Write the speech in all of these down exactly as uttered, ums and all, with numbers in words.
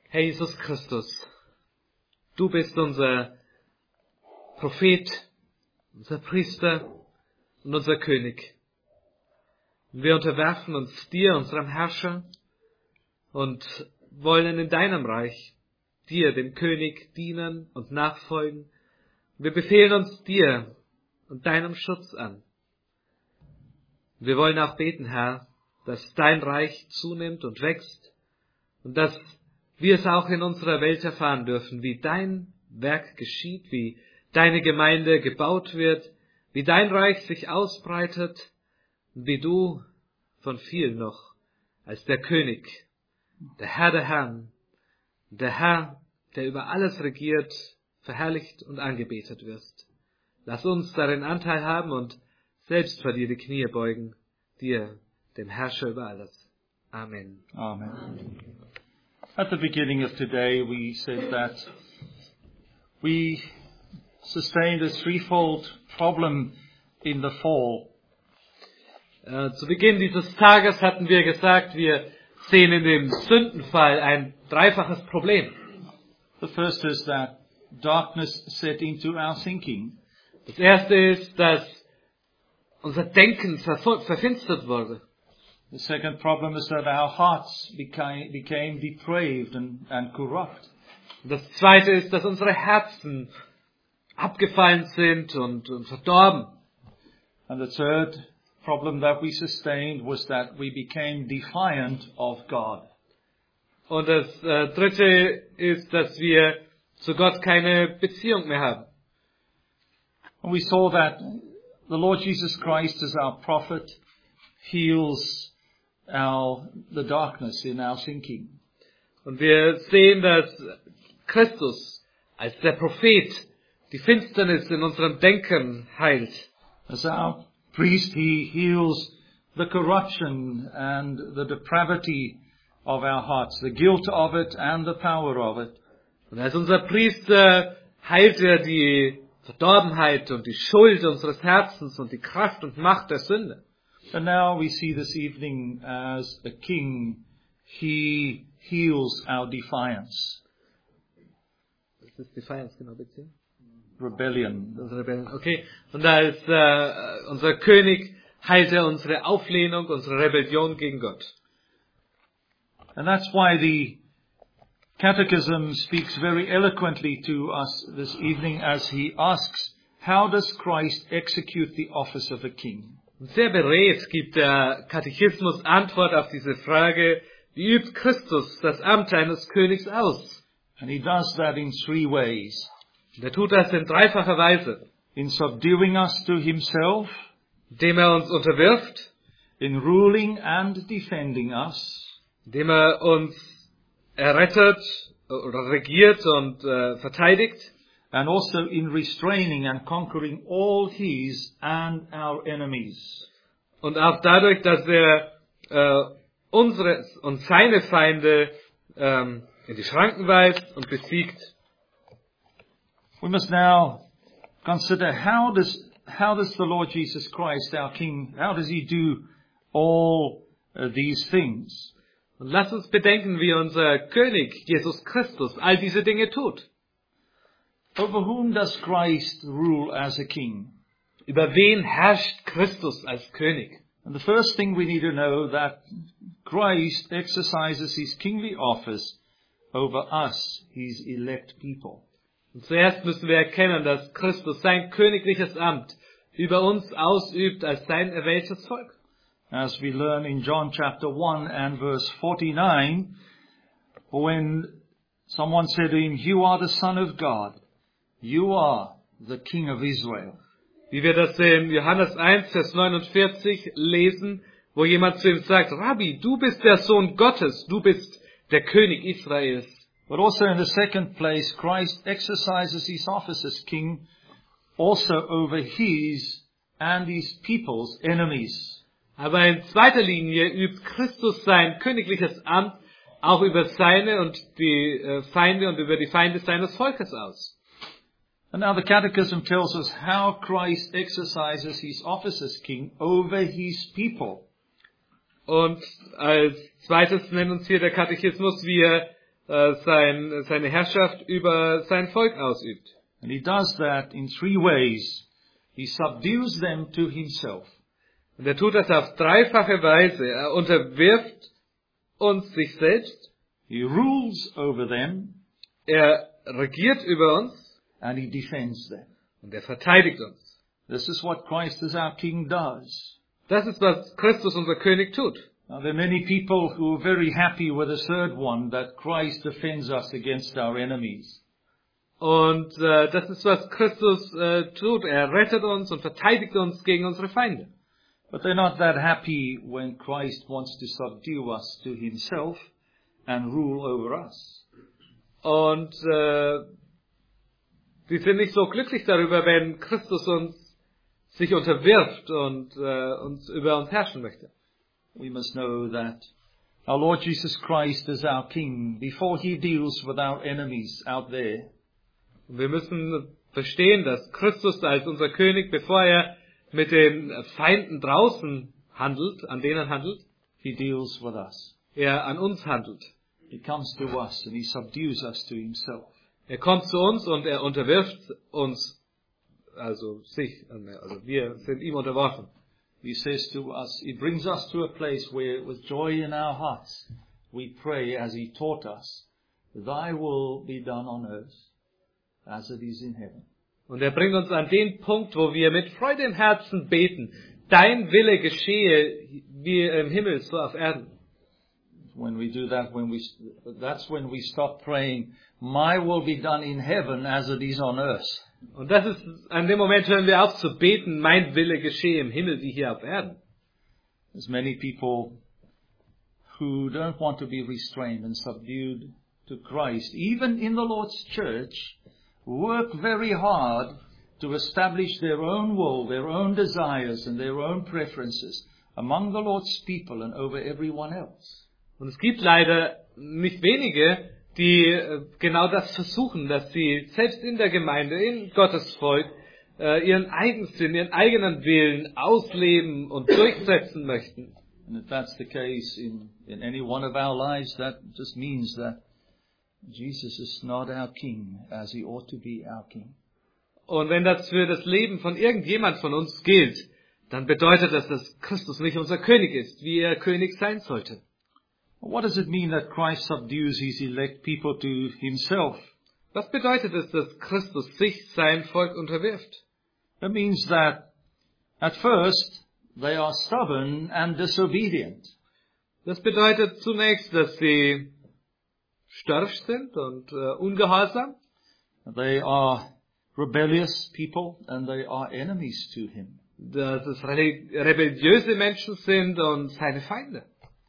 Herr Jesus Christus, du bist unser Prophet, unser Priester und unser König. Und wir unterwerfen uns dir, unserem Herrscher, und wollen in deinem Reich dir, dem König, dienen und nachfolgen. Wir befehlen uns dir und deinem Schutz an. Wir wollen auch beten, Herr, dass dein Reich zunimmt und wächst und dass wir es auch in unserer Welt erfahren dürfen, wie dein Werk geschieht, wie deine Gemeinde gebaut wird, wie dein Reich sich ausbreitet und wie du von vielen noch als der König, der Herr der Herren, der Herr, der über alles regiert, verherrlicht und angebetet wirst. Lass uns darin Anteil haben und selbst vor dir die Knie beugen, dir, dem Herrscher über alles. Amen. Amen. At the beginning of today, we said that we sustained a threefold problem in the fall. Äh, zu Beginn dieses Tages hatten wir gesagt, wir sehen in dem Sündenfall ein dreifaches Problem. The first is that darkness set into our thinking. Das erste ist, dass unser Denken verfol- verfinstert wurde. The second problem is that our hearts became, became depraved and, and corrupt. Und das zweite ist, dass unsere Herzen abgefallen sind und, und verdorben. And the third problem that we sustained was that we became defiant of God. Und das äh, dritte ist, dass wir zu Gott keine Beziehung mehr haben. And we saw that the Lord Jesus Christ as our prophet heals our, the darkness in our thinking. Und wir sehen, dass Christus als der Prophet die Finsternis in unserem Denken heilt. As our priest, he heals the corruption and the depravity of our hearts, the guilt of it and the power of it. Und als unser Priester heilt er die Verdorbenheit und die Schuld unseres Herzens und die Kraft und Macht der Sünde. And now we see this evening as a king, he heals our defiance, Das ist Defiance, genau, Beziehung. rebellion. Unsere Rebellion. Okay. Und als äh, unser König heilt er unsere Auflehnung, unsere Rebellion gegen Gott. And that's why the Catechism speaks very eloquently to us this evening as he asks, how does Christ execute the office of a king? Und sehr beredt gibt der Katechismus Antwort auf diese Frage, wie übt Christus das Amt eines Königs aus? And he does that in three ways. Und er tut das in dreifacher Weise. In subduing us to himself, Indem er uns unterwirft, in ruling and defending us, indem er uns errettet oder regiert und äh, verteidigt, and also in restraining and conquering all his and our enemies. und auch dadurch, dass er äh, unsere und seine Feinde ähm, in die Schranken weist und besiegt. We must now consider how does how does the Lord Jesus Christ, our King, how does he do all uh, these things? Und lasst uns bedenken, wie unser König, Jesus Christus, all diese Dinge tut. Over whom does Christ rule as a king? Über wen herrscht Christus als König? And the first thing we need to know that Christ exercises his kingly office over us, his elect people. Und zuerst müssen wir erkennen, dass Christus sein königliches Amt über uns ausübt als sein erwähltes Volk. As we learn in John chapter one and verse forty-nine, when someone said to him, "You are the Son of God, you are the King of Israel." Wie wir das in Johannes eins, Vers neunundvierzig lesen, wo jemand zu ihm sagt, Rabbi, du bist der Sohn Gottes, du bist der König Israels. But also in the second place, Christ exercises his office as king also over his and his people's enemies. Aber in zweiter Linie übt Christus sein königliches Amt auch über seine und die äh, Feinde und über die Feinde seines Volkes aus. And now the Catechism tells us how Christ exercises his office as king over his people. Und als zweites nennt uns hier der Katechismus, wie er äh, sein, seine Herrschaft über sein Volk ausübt. And he does that in three ways. He subdues them to himself. Und er tut das auf dreifache Weise. Er unterwirft uns sich selbst. He rules over them. Er regiert über uns. And he defends them. Und er verteidigt uns. This is what Christ as our King does. Das ist, was Christus, unser König, tut. Now, there are many people who are very happy with the third one, that Christ defends us against our enemies. Und äh, das ist, was Christus äh, tut. Er rettet uns und verteidigt uns gegen unsere Feinde. But they're not that happy when Christ wants to subdue us to himself and rule over us. Und äh, die sind nicht so glücklich darüber, wenn Christus uns sich unterwirft und äh, uns über uns herrschen möchte. We must know that our Lord Jesus Christ is our King before he deals with our enemies out there. Und wir müssen verstehen, dass Christus als unser König, bevor er mit den Feinden draußen handelt, an denen handelt, he deals with us. Er an uns handelt. He comes to us and he subdues us to himself. Er kommt zu uns und er unterwirft uns, also sich, also wir sind ihm unterworfen. He says to us, he brings us to a place where with joy in our hearts we pray as he taught us, thy will be done on earth as it is in heaven. Und er bringt uns an den Punkt, wo wir mit Freude im Herzen beten, dein Wille geschehe wie im Himmel, so auf Erden. When we do that, when we, that's when we stop praying, my will be done in heaven as it is on earth. Und das ist, an dem Moment hören wir auf zu beten, mein Wille geschehe im Himmel wie hier auf Erden. There's many people who don't want to be restrained and subdued to Christ, even in the Lord's church, work very hard to establish their own will, their own desires and their own preferences among the Lord's people and over everyone else. Und es gibt leider nicht wenige, die genau das versuchen, dass sie selbst in der Gemeinde, in Gottes Volk, ihren Eigensinn, ihren eigenen Willen ausleben und durchsetzen möchten. And if that's the case in, in any one of our lives, that just means that Jesus is not our King as he ought to be our King. Und wenn das für das Leben von irgendjemand von uns gilt, dann bedeutet das, dass Christus nicht unser König ist, wie er König sein sollte. What does it mean that Christ subdues his elect people to himself? Was bedeutet es, dass Christus sich sein Volk unterwirft? It means that at first they are stubborn and disobedient. Das bedeutet zunächst, dass sie störrisch sind und uh, ungehorsam. They are rebellious people and they are enemies to him. Dass es rebelliöse Menschen sind und seine Feinde.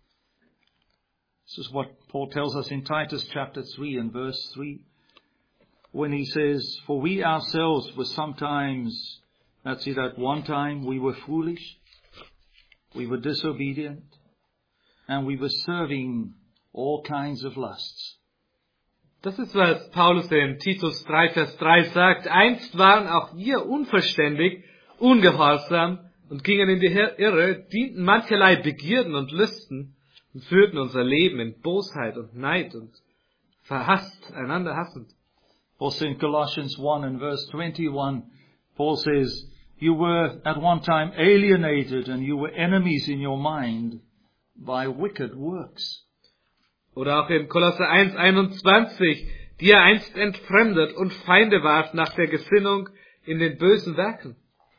This is what Paul tells us in Titus chapter three and verse three, when he says, for we ourselves were sometimes, that's it, at one time we were foolish, we were disobedient, and we were serving all kinds of lusts. Das ist, was Paulus in Titus drei, Vers drei sagt. Einst waren auch wir unverständig, ungehorsam und gingen in die Irre, dienten mancherlei Begierden und Lüsten, und führten unser Leben in Bosheit und Neid und verhasst, einander hassend. Also in Colossians one and verse twenty-one, Paul says, you were at one time alienated and you were enemies in your mind by wicked works. Oder auch in Kolosser eins, einundzwanzig, die ihr einst entfremdet und Feinde wart nach der Gesinnung in den bösen Werken.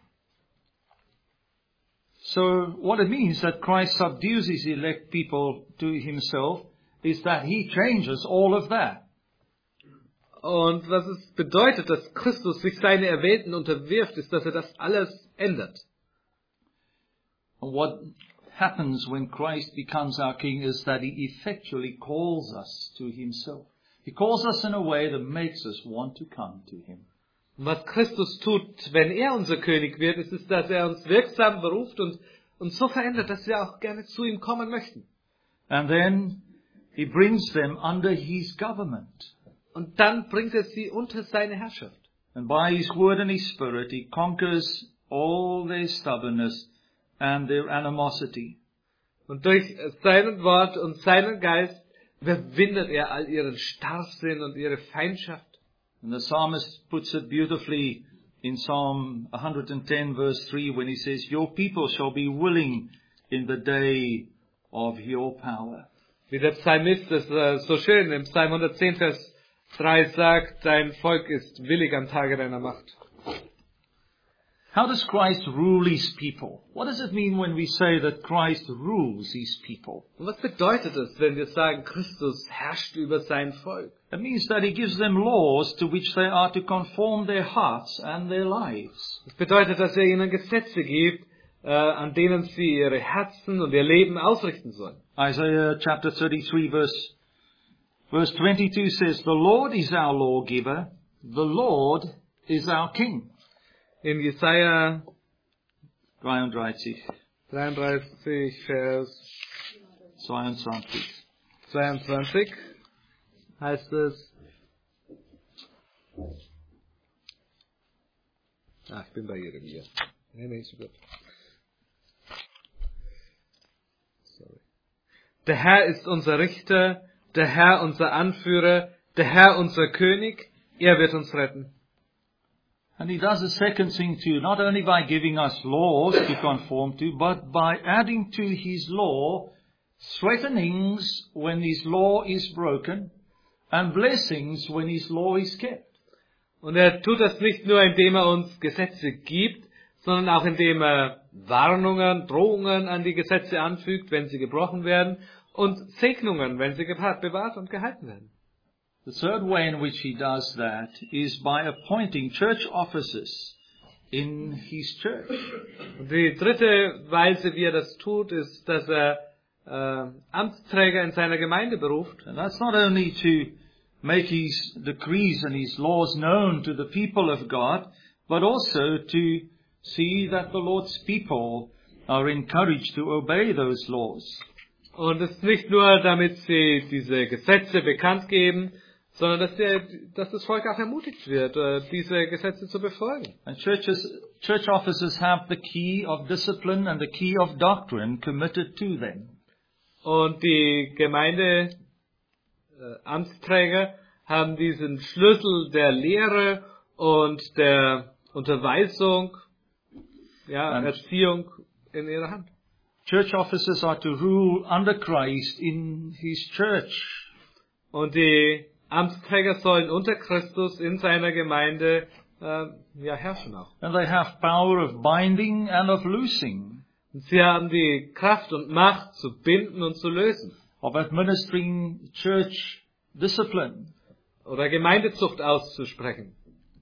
So what it means that Christ subdues his elect people to himself is that he changes all of that. Und was es bedeutet, dass Christus sich seine Erwählten unterwirft, ist, dass er das alles ändert. And what happens when Christ becomes our King is that he effectually calls us to himself. He calls us in a way that makes us want to come to him. Und was Christus tut, wenn er unser König wird, ist es, dass er uns wirksam beruft und uns so verändert, dass wir auch gerne zu ihm kommen möchten. And then he brings them under his government. Und dann bringt er sie unter seine Herrschaft. And by his word and his spirit, he conquers all their stubbornness and their animosity. Und durch sein Wort und seinen Geist überwindet er all ihren Starrsinn und ihre Feindschaft. And the psalmist puts it beautifully in Psalm one ten verse three when he says, your people shall be willing in the day of your power. Wie der Psalmist es äh, so schön im Psalm hundertzehn, Vers drei sagt, dein Volk ist willig am Tage deiner Macht. How does Christ rule his people? What does it mean when we say that Christ rules his people? Und was bedeutet es, wenn wir sagen, Christus herrscht über sein Volk? It means that he gives them laws to which they are to conform their hearts and their lives. Das bedeutet, dass er ihnen Gesetze gibt, äh, an denen sie ihre Herzen und ihr Leben ausrichten sollen. Isaiah chapter thirty-three verse, verse twenty-two says, the Lord is our lawgiver, the Lord is our king. In Jesaja dreiunddreißig, dreiunddreißig, Vers zweiundzwanzig. zweiundzwanzig heißt es, ah, ich bin bei Jeremia. Nee, nee, ist gut. Sorry. Der Herr ist unser Richter, der Herr unser Anführer, der Herr unser König, er wird uns retten. And he does a second thing too, not only by giving us laws to conform to, but by adding to his law threatenings when his law is broken and blessings when his law is kept. Und er tut das nicht nur, indem er uns Gesetze gibt, sondern auch indem er Warnungen, Drohungen an die Gesetze anfügt, wenn sie gebrochen werden, und Segnungen, wenn sie bewahrt und gehalten werden. The third way in which he does that is by appointing church officers in his church. Und die dritte Weise, wie er das tut, ist, dass er äh, Amtsträger in seiner Gemeinde beruft. And that's not only to make his decrees and his laws known to the people of God, but also to see that the Lord's people are encouraged to obey those laws. Und es ist nicht nur, damit sie diese Gesetze bekannt geben, sondern dass, der, dass das Volk auch ermutigt wird, diese Gesetze zu befolgen. And churches, church officers have the key of discipline and the key of doctrine committed to them. Und die Gemeinde äh, Amtsträger haben diesen Schlüssel der Lehre und der Unterweisung, ja, And Erziehung in ihrer Hand. church officers are to rule under Christ in his church. Und die Amtsträger sollen unter Christus in seiner Gemeinde äh, ja, herrschen auch. And they have power of binding and of loosing, Und sie haben die Kraft und Macht zu binden und zu lösen. of administering church discipline. Oder Gemeindezucht auszusprechen.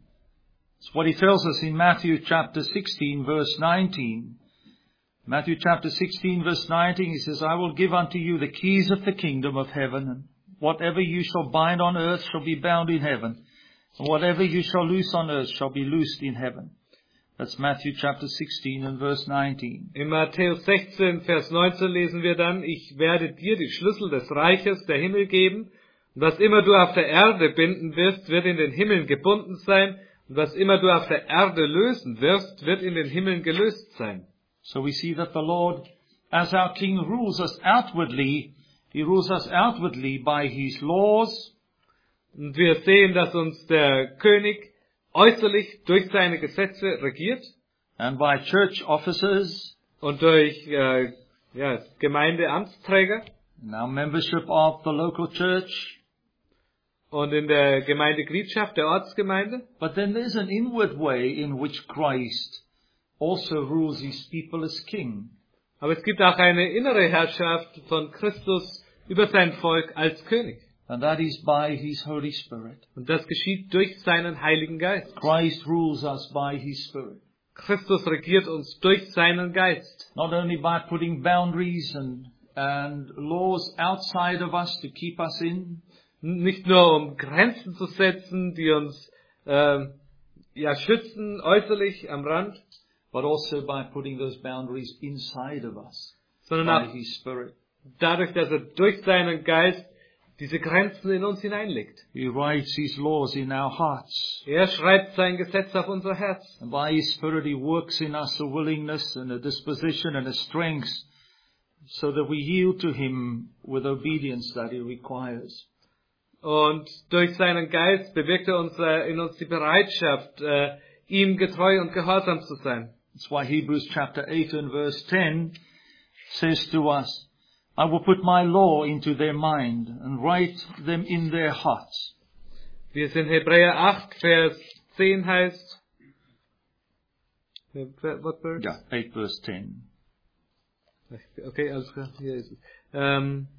It's what he tells us in Matthew chapter sixteen verse nineteen. Matthew chapter sixteen verse nineteen, he says, I will give unto you the keys of the kingdom of heaven, and whatever you shall bind on earth shall be bound in heaven, and whatever you shall loose on earth shall be loosed in heaven. That's Matthew chapter sixteen and verse nineteen. In Matthäus sechzehn, Vers neunzehn lesen wir dann, ich werde dir die Schlüssel des Reiches der Himmel geben, und was immer du auf der Erde binden wirst, wird in den Himmeln gebunden sein, und was immer du auf der Erde lösen wirst, wird in den Himmeln gelöst sein. So we see that the Lord, as our King, rules us outwardly. He rules us outwardly by his laws. Und wir sehen, dass uns der König äußerlich durch seine Gesetze regiert And by church officers, und durch äh, ja, Gemeindeamtsträger now membership of the local church. und in der Gemeindegliedschaft der Ortsgemeinde. But then there's an inward way in which Christ also rules his people as king. Aber es gibt auch eine innere Herrschaft von Christus über sein Volk als König. And that is by his Holy Spirit. Und das geschieht durch seinen Heiligen Geist. Christ rules us by his Spirit. Christus regiert uns durch seinen Geist. Not only by putting boundaries and, and laws outside of us to keep us in, Nicht nur um Grenzen zu setzen, die uns äh, ja schützen, äußerlich am Rand, but also by putting those boundaries inside of us sondern by auch his Spirit. dadurch, dass er durch seinen Geist diese Grenzen in uns hineinlegt. He writes his laws in our hearts. Er schreibt sein Gesetz auf unser Herz. And by his Spirit he works in us a willingness and a disposition and a strength so that we yield to Him with obedience that He requires. Und durch seinen Geist bewirkt er uns, äh, in uns die Bereitschaft, äh, ihm getreu und gehorsam zu sein. That's why Hebrews chapter eight and verse ten says to us, I will put my law into their mind and write them in their hearts. Wie es in Hebräer acht, Vers zehn heißt, what verse? Yeah, eight verse ten. Okay, alles klar, hier ist es. Ähm,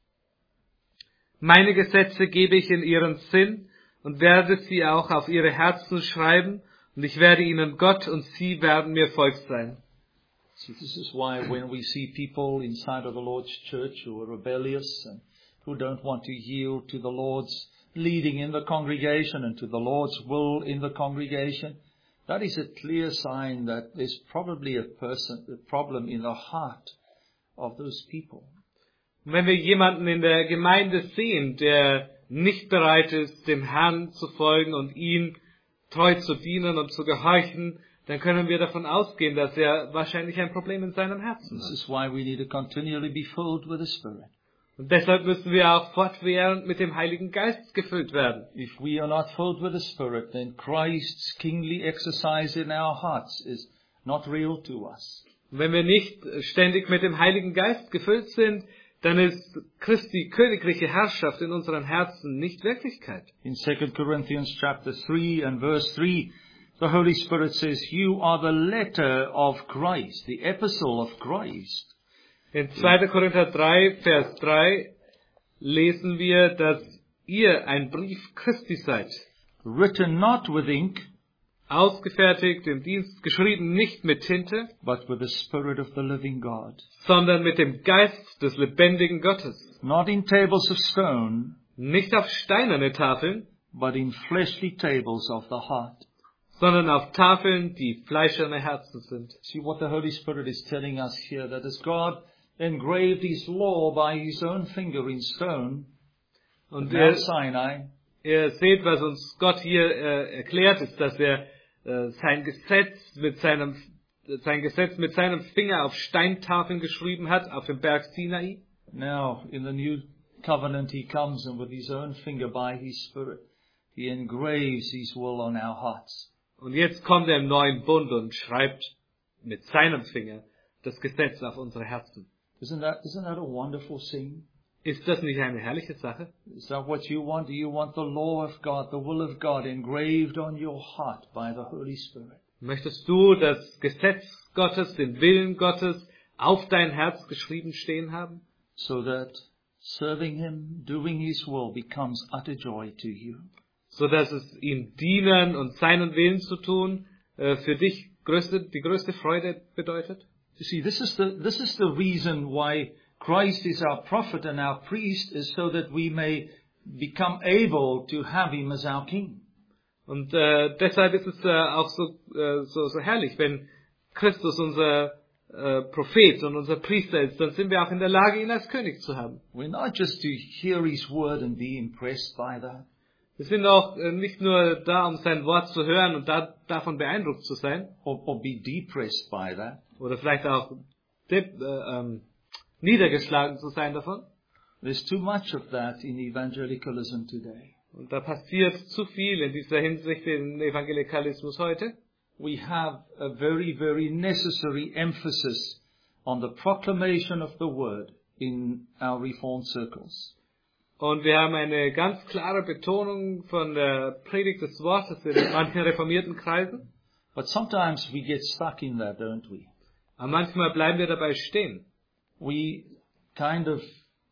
Meine Gesetze gebe ich in ihren Sinn und werde sie auch auf ihre Herzen schreiben, und ich werde ihnen Gott und sie werden mir Volk sein. So this is why when we see people inside of the Lord's church who are rebellious and who don't want to yield to the Lord's leading in the congregation and to the Lord's will in the congregation, that is a clear sign that there's probably a person, a problem in the heart of those people. Wenn wir jemanden in der Gemeinde sehen, der nicht bereit ist, dem Herrn zu folgen und ihm treu zu dienen und zu gehorchen, dann können wir davon ausgehen, dass er wahrscheinlich ein Problem in seinem Herzen This hat. is why we need to continually be filled with the Spirit. Und deshalb müssen wir auch fortwährend mit dem Heiligen Geist gefüllt werden. If we are not filled with the Spirit, then Christ's kingly exercise in our hearts is not real to us. Und wenn wir nicht ständig mit dem Heiligen Geist gefüllt sind, dann ist Christi königliche Herrschaft in unseren Herzen nicht Wirklichkeit. In Second Corinthians chapter three and verse three, the Holy Spirit says, you are the letter of Christ, the epistle of Christ. In zweiter Korinther drei, Vers drei lesen wir, dass ihr ein Brief Christi seid. Written not with ink, Ausgefertigt im Dienst, geschrieben nicht mit Tinte, but with the Spirit of the living God. sondern mit dem Geist des lebendigen Gottes. Not in tables of stone, Nicht auf steinerne Tafeln, but in fleshly tables of the heart. sondern auf Tafeln, die fleischerne Herzen sind. See what the Holy Spirit is telling us here, that as God engraved His law by His own finger in stone, Und at ihr, Mount Sinai, ihr seht, was uns Gott hier äh, erklärt, ist, dass er äh, sein Gesetz mit seinem sein Gesetz mit seinem Finger auf Steintafeln geschrieben hat, auf dem Berg Sinai. now in the new covenant He comes and with His own finger by His Spirit, He engraves His will on our hearts. Und jetzt kommt er im neuen Bund und schreibt mit seinem Finger das Gesetz auf unsere Herzen. Isn't that, isn't that a wonderful thing? Ist das nicht eine herrliche Sache? Is that what you want? Do you want the law of God, the will of God engraved on your heart by the Holy Spirit? Möchtest du das Gesetz Gottes, den Willen Gottes auf dein Herz geschrieben stehen haben? So that serving Him, doing His will becomes utter joy to you. So dass es ihm dienen und seinen Willen zu tun, äh, für dich größte, die größte Freude bedeutet? You see, this is the, this is the reason why Christ is our prophet and our priest, is so that we may become able to have Him as our King. Und äh, deshalb ist es äh, auch so, äh, so, so herrlich, wenn Christus unser äh, Prophet und unser Priester ist, dann sind wir auch in der Lage, ihn als König zu haben. We're not just to hear His word and be impressed by that. Wir sind auch äh, nicht nur da, um sein Wort zu hören und da, davon beeindruckt zu sein, Or, or be depressed by that. oder vielleicht auch dip, äh, ähm, niedergeschlagen zu sein davon. There's too much of that in evangelicalism today. Und da passiert zu viel in dieser Hinsicht im Evangelikalismus heute. We have a very, very necessary emphasis on the proclamation of the word in our Reformed circles. Und wir haben eine ganz klare Betonung von der Predigt des Wortes in manchen reformierten Kreisen. But sometimes we get stuck in that, don't we? Aber manchmal bleiben wir dabei stehen. We kind of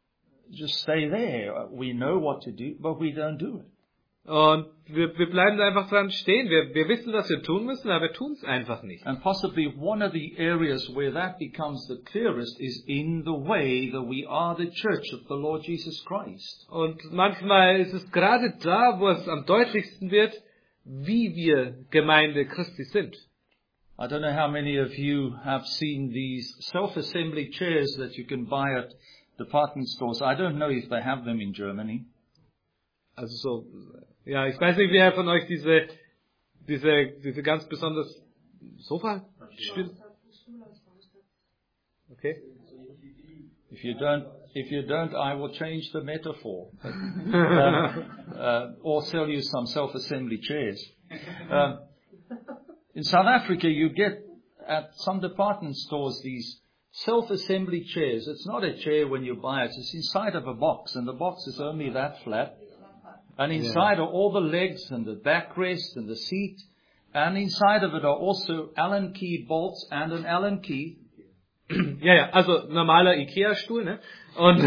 just stay there. We know what to do, but we don't do it. Und wir, wir bleiben da einfach dran stehen. Wir, wir wissen, was wir tun müssen, aber wir tun es einfach nicht. And possibly one of the areas where that becomes the clearest is in the way that we are the church of the Lord Jesus Christ. Und manchmal ist es gerade da, wo es am deutlichsten wird, wie wir Gemeinde Christi sind. I don't know how many of you have seen these self-assembly chairs that you can buy at department stores. I don't know if they have them in Germany. Also so, ja, ich weiß nicht, wer von euch diese, diese, diese ganz besonders Sofa spielt. Okay. If you don't, if you don't, I will change the metaphor, um, uh, or sell you some self-assembly chairs. Um, in South Africa, you get at some department stores these self-assembly chairs. It's not a chair when you buy it. It's inside of a box, and the box is only that flat. And inside yeah. are all the legs and the backrest and the seat. And inside of it are also Allen key bolts and an Allen key. Ja, ja, also normaler Ikea-Stuhl, ne? Und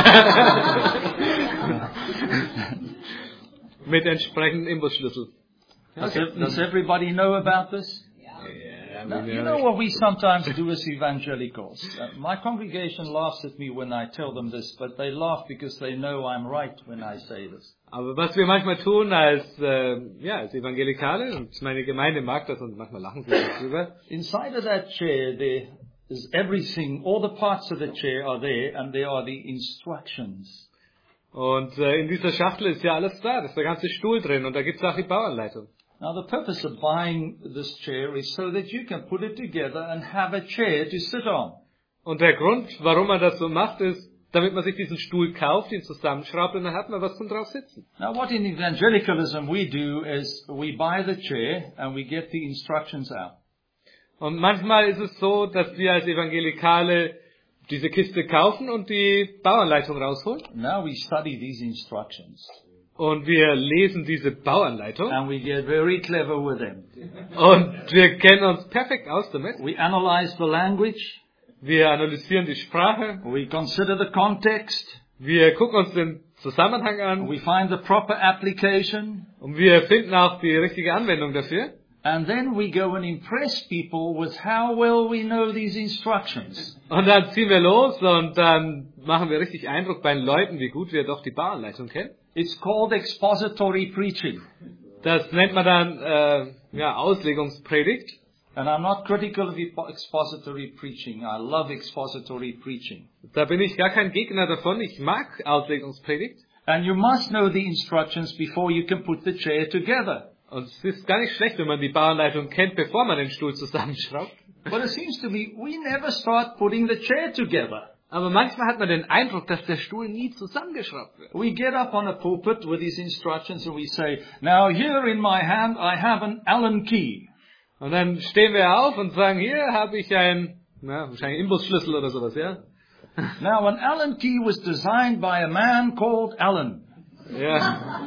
mit entsprechendem Imbusschlüssel. Does, does everybody know about this? Yeah, now, you know what we sometimes do as evangelicals? Uh, my congregation laughs at me when I tell them this, but they laugh because they know I'm right when I say this. Aber was wir manchmal tun als, äh, ja, als Evangelikale, und meine Gemeinde mag das und manchmal lachen sie darüber. Inside of that chair there is everything, all the parts of the chair are there, and there are the instructions. Und äh, in dieser Schachtel ist ja alles da, da ist der ganze Stuhl drin und da gibt es auch die Bauanleitung. Now the purpose of buying this chair is so that you can put it together and have a chair to sit on. Und der Grund, warum man das so macht, ist, damit man sich diesen Stuhl kauft, ihn zusammenschraubt und dann hat man was zum drauf sitzen. Now what in evangelicalism we do is we buy the chair and we get the instructions out. Und manchmal ist es so, dass wir als Evangelikale diese Kiste kaufen und die Bauanleitung rausholen. Now we study these instructions. Und wir lesen diese Bauanleitung. And we get very clever with them. Und wir kennen uns perfekt aus damit. We analyze the language. Wir analysieren die Sprache. We consider the context. Wir gucken uns den Zusammenhang an. We find the proper application. Und wir finden auch die richtige Anwendung dafür. And then we go and impress people with how well we know these instructions. Und dann ziehen wir los und dann machen wir richtig Eindruck bei den Leuten, wie gut wir doch die Bauanleitung kennen. It's called expository preaching. Das nennt man dann äh, ja, Auslegungspredigt. And I'm not critical of expository preaching. I love expository preaching. Da bin ich gar kein Gegner davon. Ich mag Auslegungspredigt. And you must know the instructions before you can put the chair together. Und es ist gar nicht schlecht, wenn man die Bauanleitung kennt, bevor man den Stuhl zusammenschraubt. But it seems to me we never start putting the chair together. Aber manchmal hat man den Eindruck, dass der Stuhl nie zusammengeschraubt wird. We get up on a pulpit with these instructions and we say, now here in my hand I have an Allen key. Und dann stehen wir auf und sagen, hier habe ich einen, na, wahrscheinlich Imbusschlüssel oder sowas, ja? Now an Allen key was designed by a man called Allen. Ja.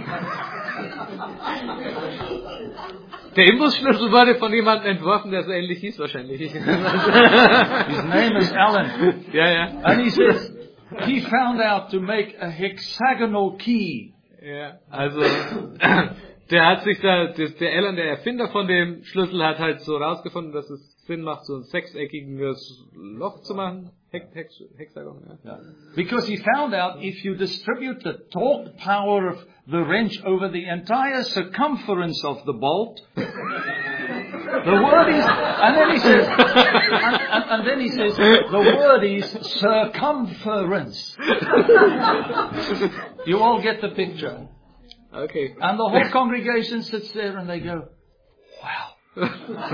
Der Imbusschlüssel wurde von jemandem entworfen, der so ähnlich hieß wahrscheinlich. His name is Allen. Ja, ja. And he says, he found out to make a hexagonal key. Ja, also, der hat sich da, der Allen, der Erfinder von dem Schlüssel, hat halt so rausgefunden, dass es Sinn macht, so ein sechseckiges Loch zu machen. Hex, Hex, Hexagon, ja. Yeah. Because he found out if you distribute the torque power of the wrench over the entire circumference of the bolt, the word is, and then he says, and, and, and then he says, the word is circumference. You all get the picture. Okay. And the whole congregation sits there and they go, wow.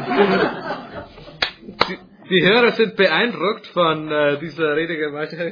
Die, die Hörer sind beeindruckt von äh, dieser Redegewalt.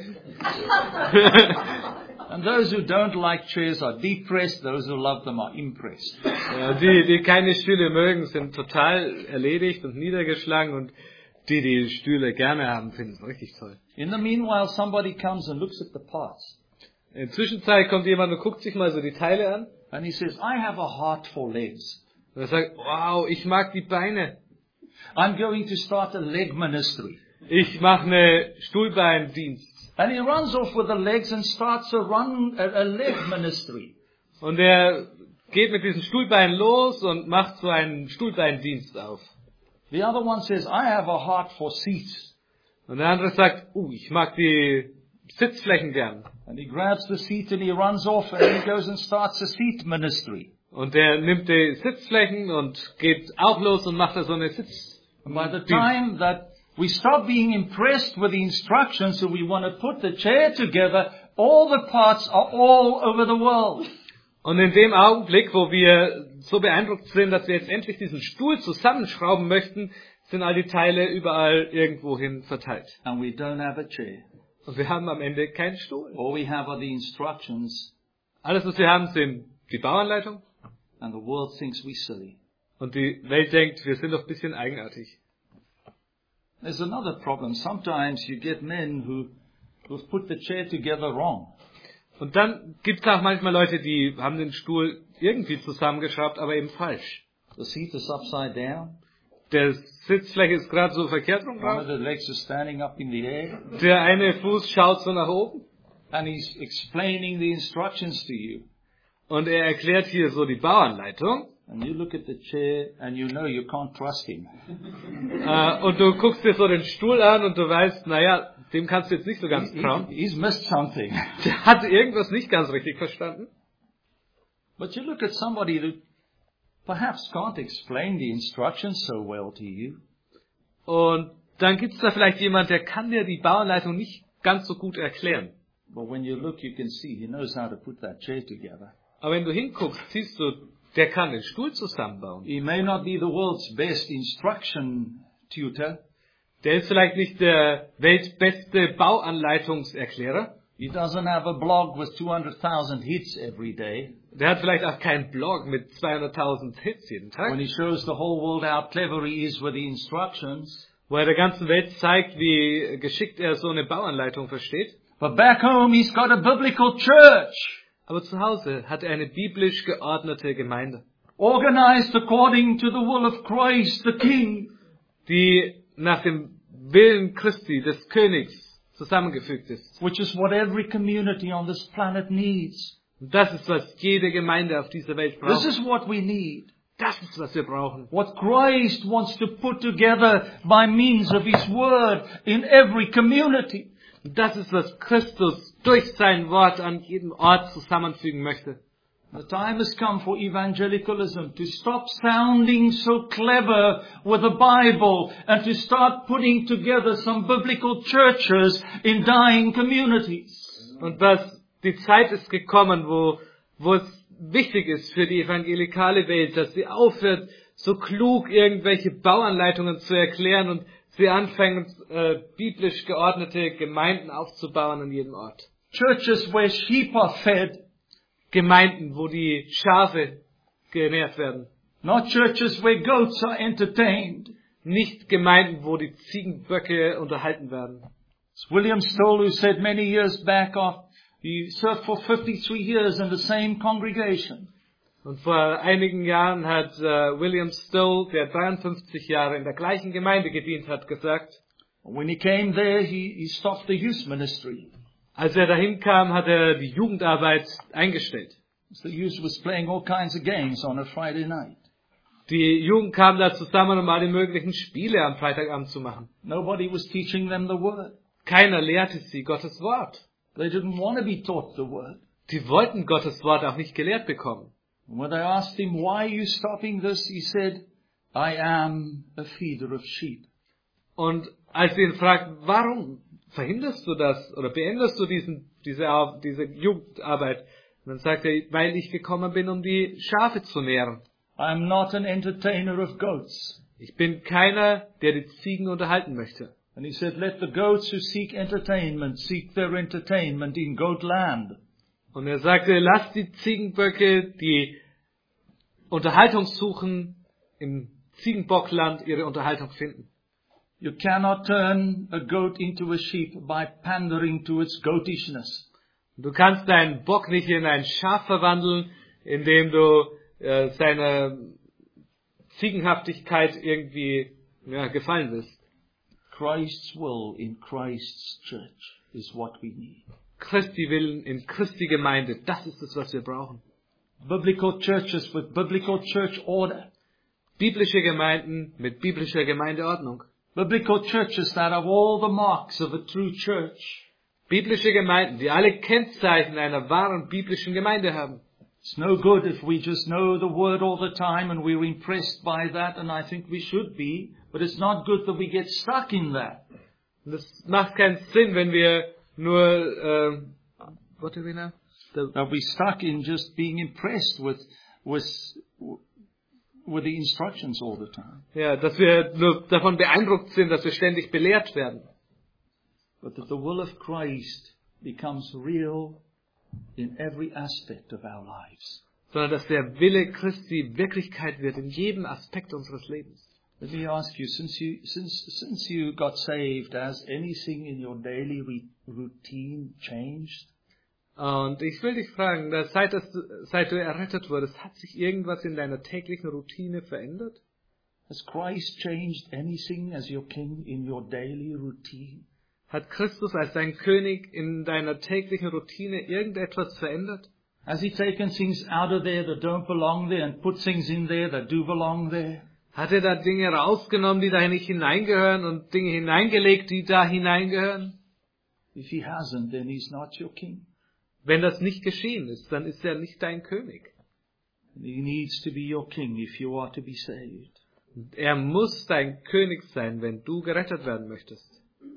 And those who don't like chairs are depressed. Those who love them are impressed. Ja, die, die keine Stühle mögen, sind total erledigt und niedergeschlagen, und die, die Stühle gerne haben, finden es richtig toll. In the meanwhile, somebody comes and looks at the parts. In der Zwischenzeit kommt jemand und guckt sich mal so die Teile an. And he says, I have a heart for legs. Und er sagt, wow, ich mag die Beine. I'm going to start a leg ministry. Ich mache eine Stuhlbeindienst. And he runs off with the legs and starts a run a, a leg ministry. Und er geht mit diesen Stuhlbeinen los und macht so einen Stuhlbeindienst auf. The other one says, I have a heart for seats. Und der andere sagt, uh, ich mag die Sitzflächen gern. And he grabs the seat and he runs off and he goes and starts a seat ministry. Und er nimmt die Sitzflächen und geht auch los und macht da so eine Sitz. And by the time that we stop being impressed with the instructions and we want to put the chair together, all the parts are all over the world. Und in dem Augenblick, wo wir so beeindruckt sind, dass wir jetzt endlich diesen Stuhl zusammenschrauben möchten, sind all die Teile überall irgendwohin verteilt. And we don't have a chair. Und wir haben am Ende keinen Stuhl. All we have are the instructions, Alles, was wir haben, sind die Bauanleitung. and the world thinks we're silly. Und die Welt denkt, wir sind doch ein bisschen eigenartig. There's another problem. Sometimes you get men who who've put the chair together wrong. Und dann gibt es auch manchmal Leute, die haben den Stuhl irgendwie zusammengeschraubt, aber eben falsch. The seat is upside down. Der Sitzfläche ist gerade so verkehrt rum One of drauf. the legs is standing up in the air. Der eine Fuß schaut so nach oben. And he's explaining the instructions to you. Und er erklärt hier so die Bauanleitung. And you look at the chair and you know you can't trust him. Äh, und du guckst dir so den Stuhl an und du weißt, naja, dem kannst du jetzt nicht so ganz He- trauen. he- he's missed something. Der hat irgendwas nicht ganz richtig verstanden. But you look at somebody who perhaps can't explain the instructions so well to you. Und dann gibt es da vielleicht jemand, der kann dir die Bauanleitung nicht ganz so gut erklären. But when you look, you can see he knows how to put that chair together. Aber wenn du hinguckst, siehst du, der kann den Stuhl zusammenbauen. He may not be the world's best instruction tutor. Der ist vielleicht nicht der weltbeste Bauanleitungserklärer. He doesn't have a blog with two hundred thousand hits every day. Der hat vielleicht auch keinen Blog mit zweihunderttausend Hits jeden When Tag, he shows the whole world how clever he is with the instructions. wo er der ganzen Welt zeigt, wie geschickt er so eine Bauanleitung versteht. But back home he's got a biblical church. Aber zu Hause hat er eine biblisch geordnete Gemeinde, Organized according to the will of Christ the King. die nach dem Willen Christi, des Königs, zusammengefügt ist. Which is what every community on this planet needs. Und das ist, was jede Gemeinde auf dieser Welt This braucht. is what we need. Das ist, was wir brauchen. What Christ wants to put together by means of His Word in every community. Und das ist, was Christus durch sein Wort an jedem Ort zusammenfügen möchte. The time has come for evangelicalism to stop sounding so clever with the Bible and to start putting together some biblical churches in dying communities. Und was die Zeit ist gekommen, wo, wo es wichtig ist für die evangelikale Welt, dass sie aufhört, so klug irgendwelche Bauanleitungen zu erklären und sie anfangen, äh, biblisch geordnete Gemeinden aufzubauen an jedem Ort. Churches where sheep are fed, Gemeinden, wo die Schafe genährt werden. not churches where goats are entertained. Nicht Gemeinden, wo die Ziegenböcke unterhalten werden. It's William Stoll who said many years back, after he served for fifty-three years in the same congregation. Und vor einigen Jahren hat äh, William Stoll, der dreiundfünfzig Jahre in der gleichen Gemeinde gedient hat, gesagt, When he came there, he, he stopped the youth ministry. als er dahin kam, hat er die Jugendarbeit eingestellt. The youth was playing all kinds of games on a Friday night. Die Jugend kam da zusammen, um alle möglichen Spiele am Freitagabend zu machen. Nobody was teaching them the Word. Keiner lehrte sie Gottes Wort. They didn't want to be taught the Word. Die wollten Gottes Wort auch nicht gelehrt bekommen. And when they asked him, why are you stopping this? He said, I am a feeder of sheep. Und als sie ihn fragten, warum verhinderst du das oder beendest du diesen, diese, Ar- diese Jugendarbeit? Und dann sagt er, weil ich gekommen bin, um die Schafe zu nähren. I am not an entertainer of goats. Ich bin keiner, der die Ziegen unterhalten möchte. And he said, let the goats who seek entertainment seek their entertainment in goat land. Und er sagte, lasst die Ziegenböcke, die Unterhaltung suchen, im Ziegenbockland ihre Unterhaltung finden. You cannot turn a goat into a sheep by pandering to its goatishness. Du kannst deinen Bock nicht in ein Schaf verwandeln, indem du äh, seiner Ziegenhaftigkeit irgendwie ja, gefallen willst. Christ's will in Christ's church is what we need. Christi Willen in Christi Gemeinde, das ist es, was wir brauchen. Biblical churches with biblical church order. Biblische Gemeinden mit biblischer Gemeindeordnung. Biblical churches that have all the marks of a true church. Biblische Gemeinden, die alle Kennzeichen einer wahren biblischen Gemeinde haben. It's no good if we just know the word all the time and we're impressed by that, and I think we should be, but it's not good that we get stuck in that. Und es macht keinen Sinn, wenn wir nur, äh, what do we know? The, That we're stuck in just being impressed with, with, with the instructions all the time. ja, dass wir nur davon beeindruckt sind, dass wir ständig belehrt werden. but that the will of Christ becomes real in every aspect of our lives. Sondern dass der Wille Christi Wirklichkeit wird in jedem Aspekt unseres Lebens. Let me ask you, since you since since you got saved, has anything in your daily re- routine changed? Und ich will dich fragen, dass seit, dass du, seit du errettet wurdest, hat sich irgendwas in deiner täglichen Routine verändert? Has Christ changed anything as your King in your daily routine? Hat Christus als dein König in deiner täglichen Routine irgendetwas verändert? Has He taken things out of there that don't belong there and put things in there that do belong there? Hat er da Dinge rausgenommen, die da nicht hineingehören und Dinge hineingelegt, die da hineingehören? If He hasn't, then He's not your King. Wenn das nicht geschehen ist, dann ist er nicht dein König. He needs to be your King if you are to be saved. Er muss dein König sein, wenn du gerettet werden möchtest.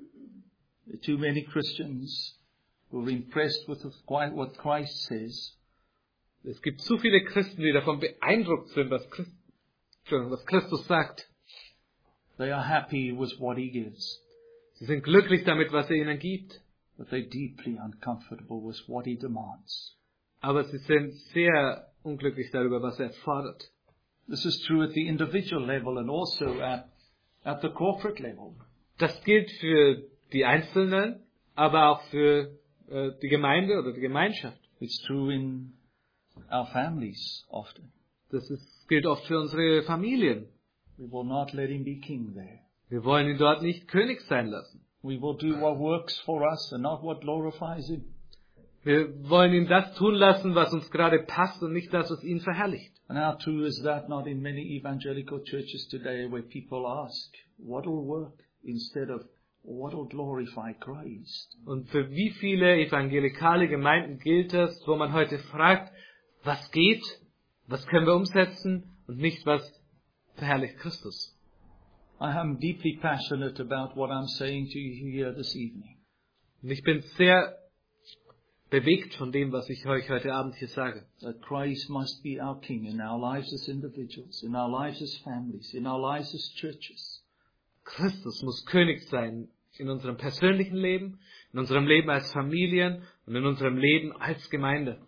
Too many Christians who are impressed with what Christ says. Es gibt zu viele Christen, die davon beeindruckt sind, was, Christ, was Christus sagt. They are happy with what He gives. Sie sind glücklich damit, was er ihnen gibt. But they're deeply uncomfortable with what He demands. Aber sie sind sehr unglücklich darüber, was er fordert. This is true at the individual level and also at, at the corporate level. Das gilt für die Einzelnen, aber auch für äh, die Gemeinde oder die Gemeinschaft. It's true in our families often. Das ist, gilt oft für unsere Familien. We will not let Him be king there. Wir wollen ihn dort nicht König sein lassen. We will do what works for us and not what glorifies Him. Wir wollen ihn das tun lassen, was uns gerade passt und nicht das, was ihn verherrlicht. And how true is that not in many evangelical churches today where people ask, what will work instead of what will glorify Christ? Und für wie viele evangelikale Gemeinden gilt das, wo man heute fragt, was geht, was können wir umsetzen und nicht was verherrlicht Christus. I am deeply passionate about what I'm saying to you here this evening. Und ich bin sehr bewegt von dem, was ich euch heute Abend hier sage. That Christ must be our King in our lives as individuals, in our lives as families, in our lives as churches. Christus muss König sein in unserem persönlichen Leben, in unserem Leben als Familien und in unserem Leben als Gemeinde.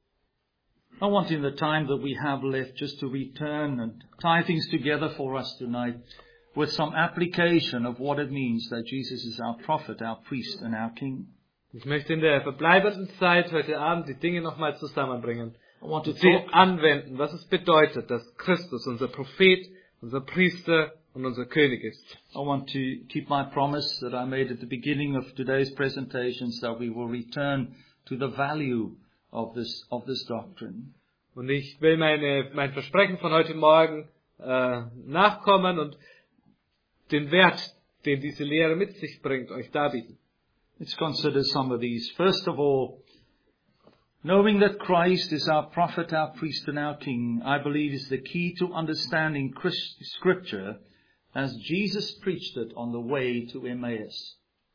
I want in the time that we have left just to return and tie things together for us tonight with some application of what it means that Jesus is our prophet, our priest and our King. Ich möchte in der verbleibenden Zeit heute Abend die Dinge nochmal zusammenbringen I want to und sie talk, anwenden, was es bedeutet, dass Christus unser Prophet, unser Priester und unser König ist. I want to keep my promise that I made at the beginning of today's presentations that we will return to the value of this, of this doctrine. Und ich will meine, mein Versprechen von heute Morgen äh, nachkommen und den Wert, den diese Lehre mit sich bringt, euch darbieten. Let's consider some of these. First of all, knowing that Christ is our prophet, our priest and our king, I believe is the key to understanding Scripture as Jesus preached it on the way to Emmaus.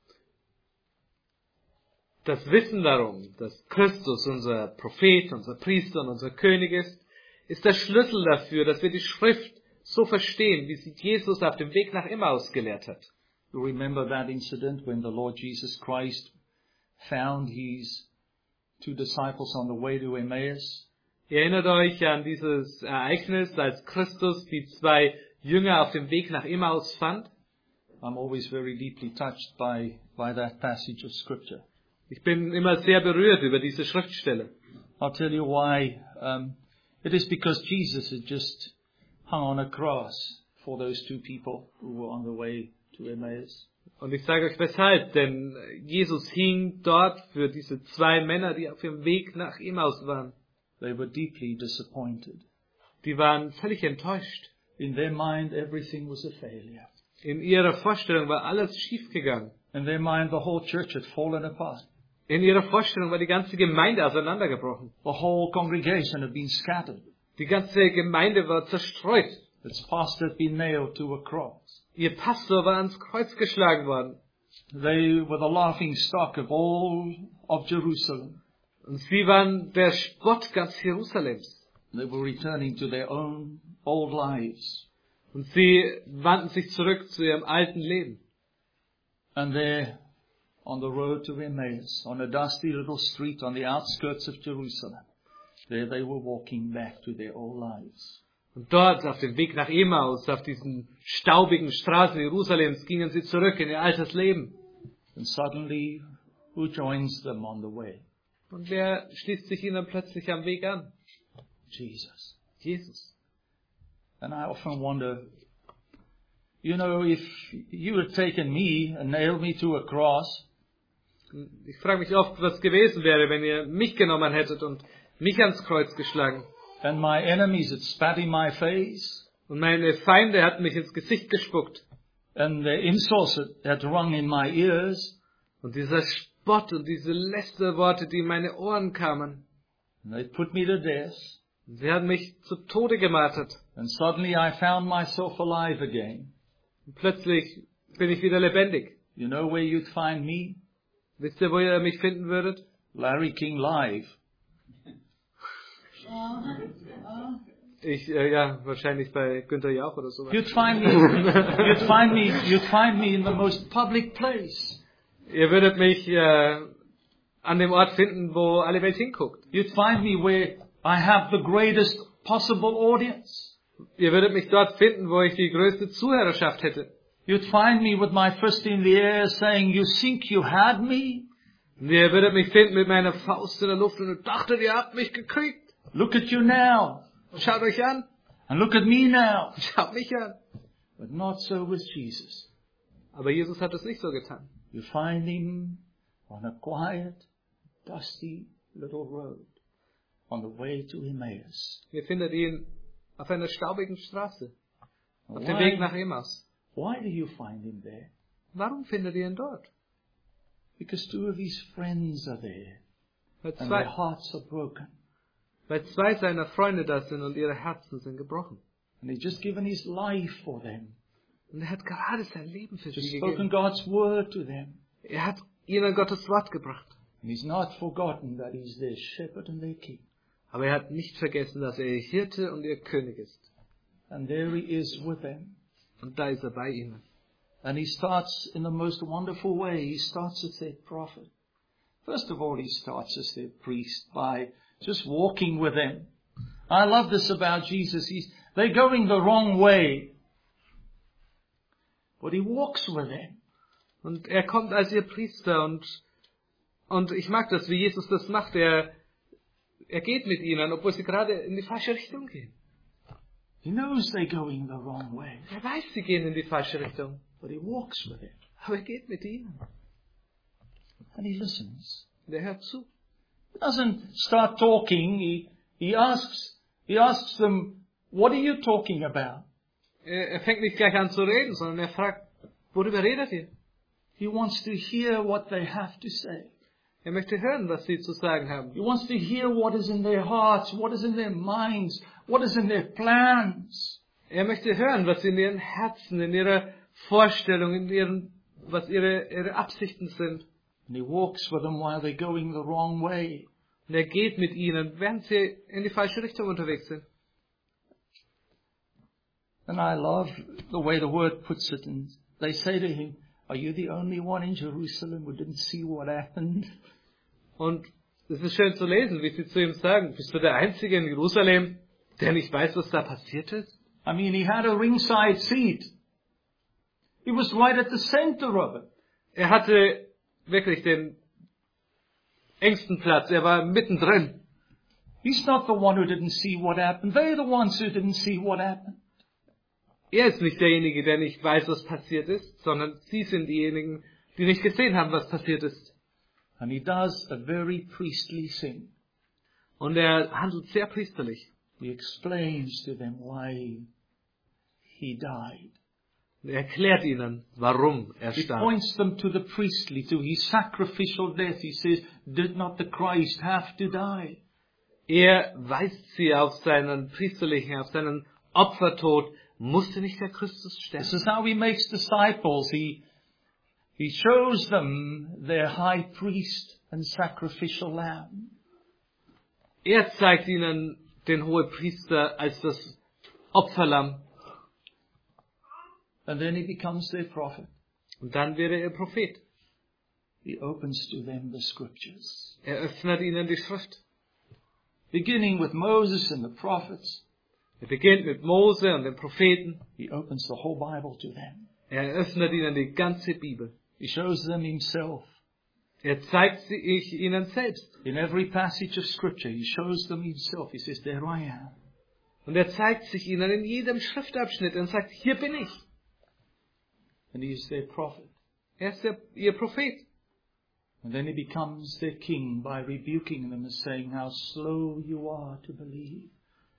Das Wissen darum, dass Christus unser Prophet, unser Priester und unser König ist, ist der Schlüssel dafür, dass wir die Schrift so verstehen, wie sie Jesus auf dem Weg nach Emmaus gelehrt hat. You remember that incident when the Lord Jesus Christ found his two disciples on the way to Emmaus? Ihr erinnert euch an dieses Ereignis, als Christus die zwei Jünger auf dem Weg nach Emmaus fand? I'm always very deeply touched by, by that passage of Scripture. Ich bin immer sehr berührt über diese Schriftstelle. I'll tell you why. Um, it is because Jesus had just hung on a cross for those two people who were on the way to Emmaus. Und ich sage euch weshalb, denn Jesus hing dort für diese zwei Männer, die auf ihrem Weg nach Emmaus waren. They were deeply disappointed. Die waren völlig enttäuscht. In their mind, everything was a failure. In ihrer Vorstellung war alles schiefgegangen. In their mind, the whole church had fallen apart. In ihrer Vorstellung war die ganze Gemeinde auseinandergebrochen. The whole congregation had been scattered. Die ganze Gemeinde war zerstreut. Its pastor had been nailed to a cross. Ihr Pastor war ans Kreuz geschlagen worden. They were the laughing stock of all of Jerusalem. Und sie waren der Spott ganz Jerusalems. They were returning to their own old lives. Und sie wandten sich zurück zu ihrem alten Leben. And their on the road to Emmaus, on a dusty little street on the outskirts of Jerusalem. There they were walking back to their old lives. Und dort, auf dem Weg nach Emmaus, auf diesen staubigen Straßen Jerusalems, gingen sie zurück in ihr altes Leben. And suddenly, who joins them on the way? Und wer schließt sich ihnen plötzlich am Weg an? Jesus. Jesus. And I often wonder, you know, if you had taken me and nailed me to a cross, ich frage mich oft, was gewesen wäre, wenn ihr mich genommen hättet und mich ans Kreuz geschlagen. And my enemies had spat in my face. Und meine Feinde hatten mich ins Gesicht gespuckt. And the insults had rung in my ears. Und dieser Spott und diese Lästerworte, die in meine Ohren kamen. And they put me to death. Sie haben mich zu Tode gemartert. And suddenly I found myself alive again. Und plötzlich bin ich wieder lebendig. You know where you'd find me? Wisst ihr, wo ihr mich finden würdet? Larry King Live. Ich, äh, ja, wahrscheinlich bei Günther Jauch oder so. You'd find me, you'd find me, you'd find me in the most public place. Ihr würdet mich äh, an dem Ort finden, wo alle Welt hinguckt. You'd find me where I have the greatest possible audience. Ihr würdet mich dort finden, wo ich die größte Zuhörerschaft hätte. You'd find me with my fist in the air saying, you think you had me? Und ihr würdet mich finden mit meiner Faust in der Luft und dachtet, ihr habt mich gekriegt. Look at you now. Schaut euch an. And look at me now. Schaut mich an. But not so with Jesus. Aber Jesus hat es nicht so getan. You find him on a quiet, dusty little road on the way to Emmaus. Ihr findet ihn auf einer staubigen Straße. Auf dem Why, Weg nach Emmaus. why do you find him there? Warum findet ihr ihn dort? Because two of his friends are there. Weil And zwei, their hearts are broken. weil zwei seiner Freunde da sind und ihre Herzen sind gebrochen. And he's just given his life for them. Und er hat gerade sein Leben für Just sie spoken gegeben. God's word to them. Er hat ihnen Gottes Wort gebracht. And he's not forgotten that he's their shepherd and their king. Aber er hat nicht vergessen, dass er ihr Hirte und ihr König ist. And there he is with them. Und da ist er bei ihnen. And he starts in the most wonderful way. He starts as their prophet. First of all, he starts as their priest by just walking with them. I love this about Jesus. He's, they're going the wrong way. But he walks with them. Und er kommt als ihr Priester und, und ich mag das, wie Jesus das macht. Er, er geht mit ihnen, obwohl sie gerade in die falsche Richtung gehen. He knows they're going the wrong way. Er weiß, sie gehen in die falsche Richtung. But he walks with them. Aber er geht mit ihnen. And he listens. Und er hört zu. He doesn't start talking. He, he asks, he asks them, what are you talking about? Er, er fängt nicht gleich an zu reden, sondern er fragt, worüber redet ihr? He wants to hear what they have to say. Er möchte hören, was sie zu sagen haben. He wants to hear what is in their hearts, what is in their minds, what is in their plans. Er möchte hören, was in ihren Herzen, in ihrer Vorstellung, in ihren, was ihre, ihre Absichten sind. And he walks with them while they're going the wrong way. Und er geht mit ihnen, während sie in die falsche Richtung unterwegs sind. And I love the way the word puts it. And they say to him, are you the only one in Jerusalem who didn't see what happened? Und es ist schön zu lesen, wie sie zu ihm sagen, bist du der Einzige in Jerusalem, der nicht weiß, was da passiert ist? I mean, he had a ringside seat. He was right at the center of it. Er hatte wirklich den engsten Platz, er war mittendrin. He's not the one who didn't see what happened. They're the ones who didn't see what happened. Er ist nicht derjenige, der nicht weiß, was passiert ist, sondern sie sind diejenigen, die nicht gesehen haben, was passiert ist. And he does a very priestly thing. Und er handelt sehr priesterlich. He explains to them why he died. Und er erklärt ihnen, warum er He starb. points them to the priestly, to his sacrificial death. He says, did not the Christ have to die? Er weist sie auf seinen priesterlichen, auf seinen Opfertod. Musste nicht der Christus This sterben? is how he makes disciples. He, he shows them their high priest and sacrificial lamb. Er zeigt ihnen den Hohepriester als das Opferlamm. And then he becomes their prophet. Und dann wird er ihr Prophet. He opens to them the scriptures. Er öffnet ihnen die Schrift. Beginning with Moses and the prophets, Er beginnt mit Mose und den Propheten. he opens the whole Bible to them. Er öffnet ihnen die ganze Bibel. He shows them himself. Er zeigt sie ich ihnen selbst. In every passage of scripture, he shows them himself. He says, there I am. Und er zeigt sich ihnen in jedem Schriftabschnitt und sagt, hier bin ich. And he is their prophet. Er ist der, ihr Prophet. And then he becomes their king by rebuking them and saying how slow you are to believe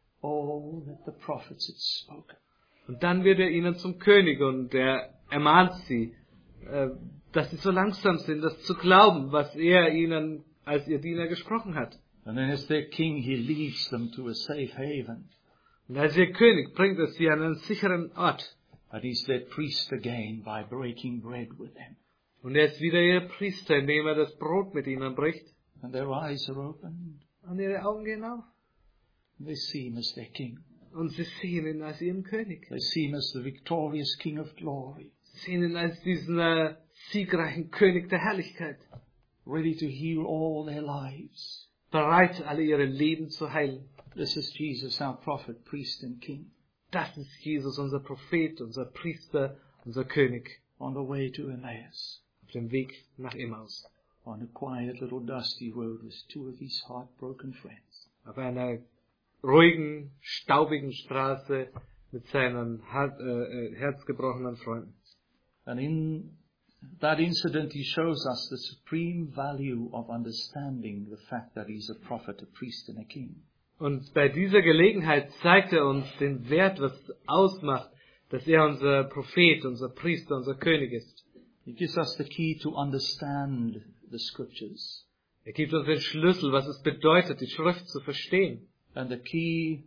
all that the prophets had spoken. Und dann wird er ihnen zum König und er ermahnt sie, äh, dass sie so langsam sind, das zu glauben, was er ihnen als ihr Diener gesprochen hat. And then as their king, he leads them to a safe haven. Und als ihr König bringt er sie an einen sicheren Ort. And he's their priest again by breaking bread with them. Und er ist wieder ihr Priester, indem er das Brot mit ihnen bricht. And their eyes are opened. Und ihre Augen gehen auf. And they see him as their king. Und sie sehen ihn als ihren König. They see him as the victorious King of glory, Sie sehen ihn als diesen äh, siegreichen König der Herrlichkeit. ready to heal all their lives. Bereit, alle ihre Leben zu heilen. This is Jesus, our prophet, priest and king, Das ist Jesus, unser Prophet, unser Priester, unser König. on the way to Emmaus, Auf dem Weg nach Emmaus. on a quiet little dusty road with two of his heartbroken friends. Auf einer ruhigen, staubigen Straße mit seinen Her- äh, äh, herzgebrochenen Freunden. And in that incident, he shows us the supreme value of understanding the fact that he's a prophet, a priest, and a king. Und bei dieser Gelegenheit zeigt er uns den Wert, was ausmacht, dass er unser Prophet, unser Priester, unser König ist. He gives us the key to understand the scriptures. Er gibt uns den Schlüssel, was es bedeutet, die Schrift zu verstehen. And the key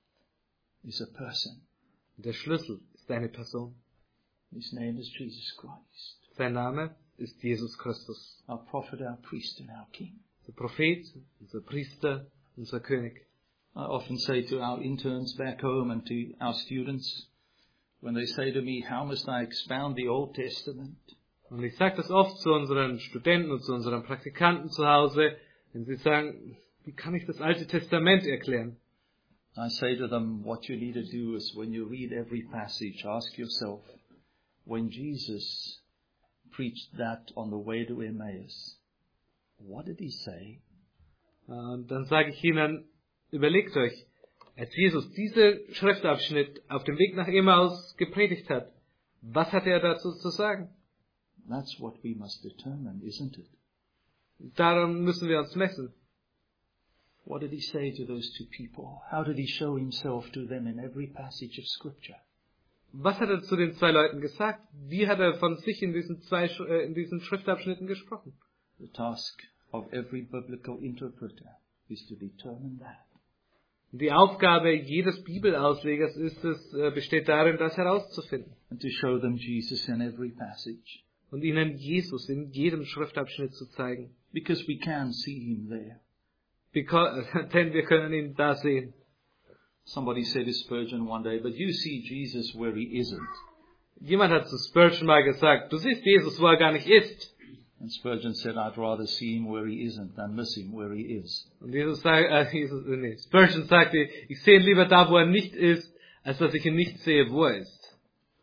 is a person. Und der Schlüssel ist eine Person. His name is Jesus Christ, Sein Name ist Jesus Christus. our prophet, our priest, and our king. Unser Prophet, unser Priester, unser König. I often say to our interns back home and to our students, when they say to me, how must I expound the Old Testament? Und ich sage das oft zu unseren Studenten und zu unseren Praktikanten zu Hause, wenn sie sagen, wie kann ich das Alte Testament erklären? I say to them, what you need to do is when you read every passage, ask yourself, when Jesus preached that on the way to Emmaus, what did he say? Und dann sage ich ihnen, überlegt euch, als Jesus diesen Schriftabschnitt auf dem Weg nach Emmaus gepredigt hat, was hat er dazu zu sagen? That's what we must determine, isn't it? Daran müssen wir uns messen. What did he say to those two people? How did he show himself to them in every passage of Scripture? Was hat er zu den zwei Leuten gesagt? Wie hat er von sich in diesen zwei äh, in diesen Schriftabschnitten gesprochen? The task of every biblical interpreter is to determine that. Die Aufgabe jedes Bibelauslegers ist es, äh, besteht darin, das herauszufinden. And to show them Jesus in every passage. Und ihnen Jesus in jedem Schriftabschnitt zu zeigen. Because we can see him there. Because, denn wir können ihn da sehen. Somebody said to Spurgeon one day, but you see Jesus where he isn't. Jemand hat zu Spurgeon mal gesagt, du siehst Jesus, wo er gar nicht ist. And Spurgeon said, I'd rather see him where he isn't than miss him where he is. Und Jesus sagt, äh, Jesus, äh, nee, Spurgeon sagte, ich sehe ihn lieber da, wo er nicht ist, als dass ich ihn nicht sehe, wo er ist.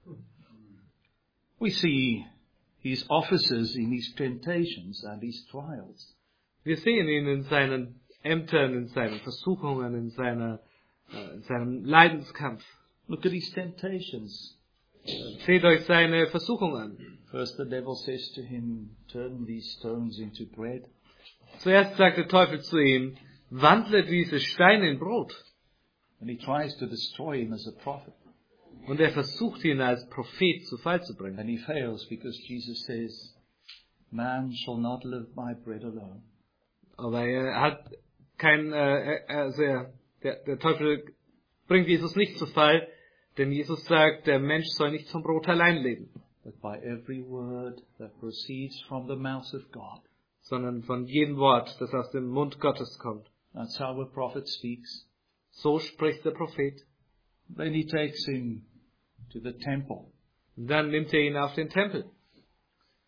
We see his offices in his temptations and his trials. Wir sehen ihn in seinen Ämtern, in seinen Versuchungen, in seiner, äh, in seinem Leidenskampf. Look at his temptations. Seht euch seine Versuchung an. First the devil says to him, turn these stones into bread. Zuerst sagt der Teufel zu ihm, wandle diese Steine in Brot. And he tries to destroy him as a prophet. Und er versucht ihn als Prophet zu Fall zu bringen. And he fails because Jesus says, man shall not live by bread alone. Aber er hat kein, äh, also er, der, der Teufel bringt Jesus nicht zu Fall, denn Jesus sagt, der Mensch soll nicht vom Brot allein leben, But by every word that proceeds from the mouth of God. sondern von jedem Wort, das aus dem Mund Gottes kommt. That's how a prophet speaks. So spricht der Prophet. Then he takes him to the temple. Und dann nimmt er ihn auf den Tempel.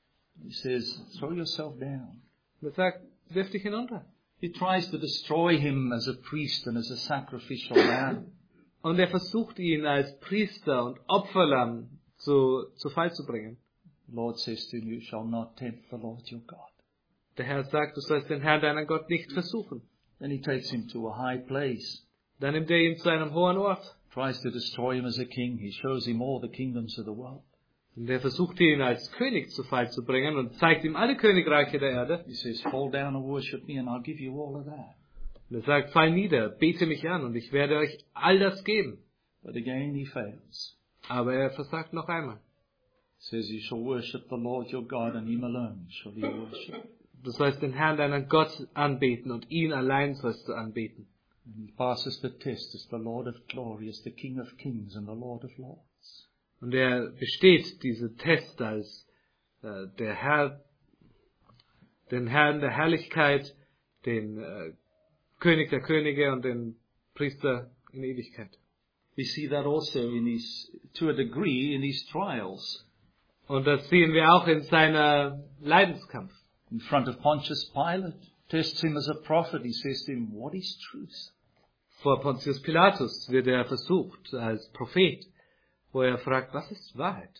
He says, throw yourself down. Und er sagt, wirf dich hinunter. He tries to destroy him as a priest and as a sacrificial lamb. Und er versucht ihn als Priester und Opferlamm zu, zu Fall zu bringen. The Lord says to him, you shall not tempt the Lord your God. Der Herr sagt, du sollst den Herrn, deinen Gott, nicht versuchen. Then he takes him to a high place. Dann nimmt er ihn zu einem hohen Ort. Tries to destroy him as a king. He shows him all the kingdoms of the world. Und er versucht ihn als König zu Fall zu bringen und zeigt ihm alle Königreiche der Erde. He says, fall down and worship me and I'll give you all of that. Und er sagt, fall nieder, bete mich an und ich werde euch all das geben. But again he fails. Aber er versagt noch einmal. He says, you shall worship the Lord your God and him alone shall you worship. Du sollst den Herrn, deinen Gott, anbeten und ihn allein sollst du anbeten. And he passes the test as the Lord of glory, as the King of kings and the Lord of lords. Und er besteht diese Test als äh, der Herr, den Herrn der Herrlichkeit, den äh, König der Könige und den Priester in Ewigkeit. We see that also in his, to a degree, in his trials. Und das sehen wir auch in seiner Leidenskampf. In front of Pontius Pilate, tests him as a prophet. He says to him, what is truth? Vor Pontius Pilatus wird er versucht als Prophet, wo er fragt, was ist Wahrheit?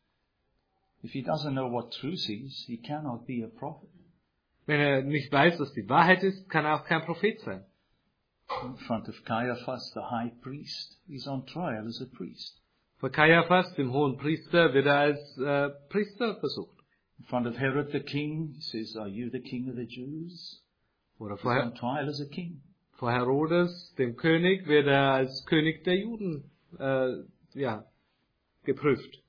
If he doesn't know what truth is, he cannot be a prophet. Wenn er nicht weiß, was die Wahrheit ist, kann er auch kein Prophet sein. In front of Caiaphas, the high priest, he's on trial as a priest. Vor Kaiaphas, dem hohen Priester, wird er als äh, Priester versucht. In front of Herod the king, he says, are you the king of the Jews? Oder He's vor, on trial as a king. vor Herodes, dem König, wird er als König der Juden äh, ja, geprüft.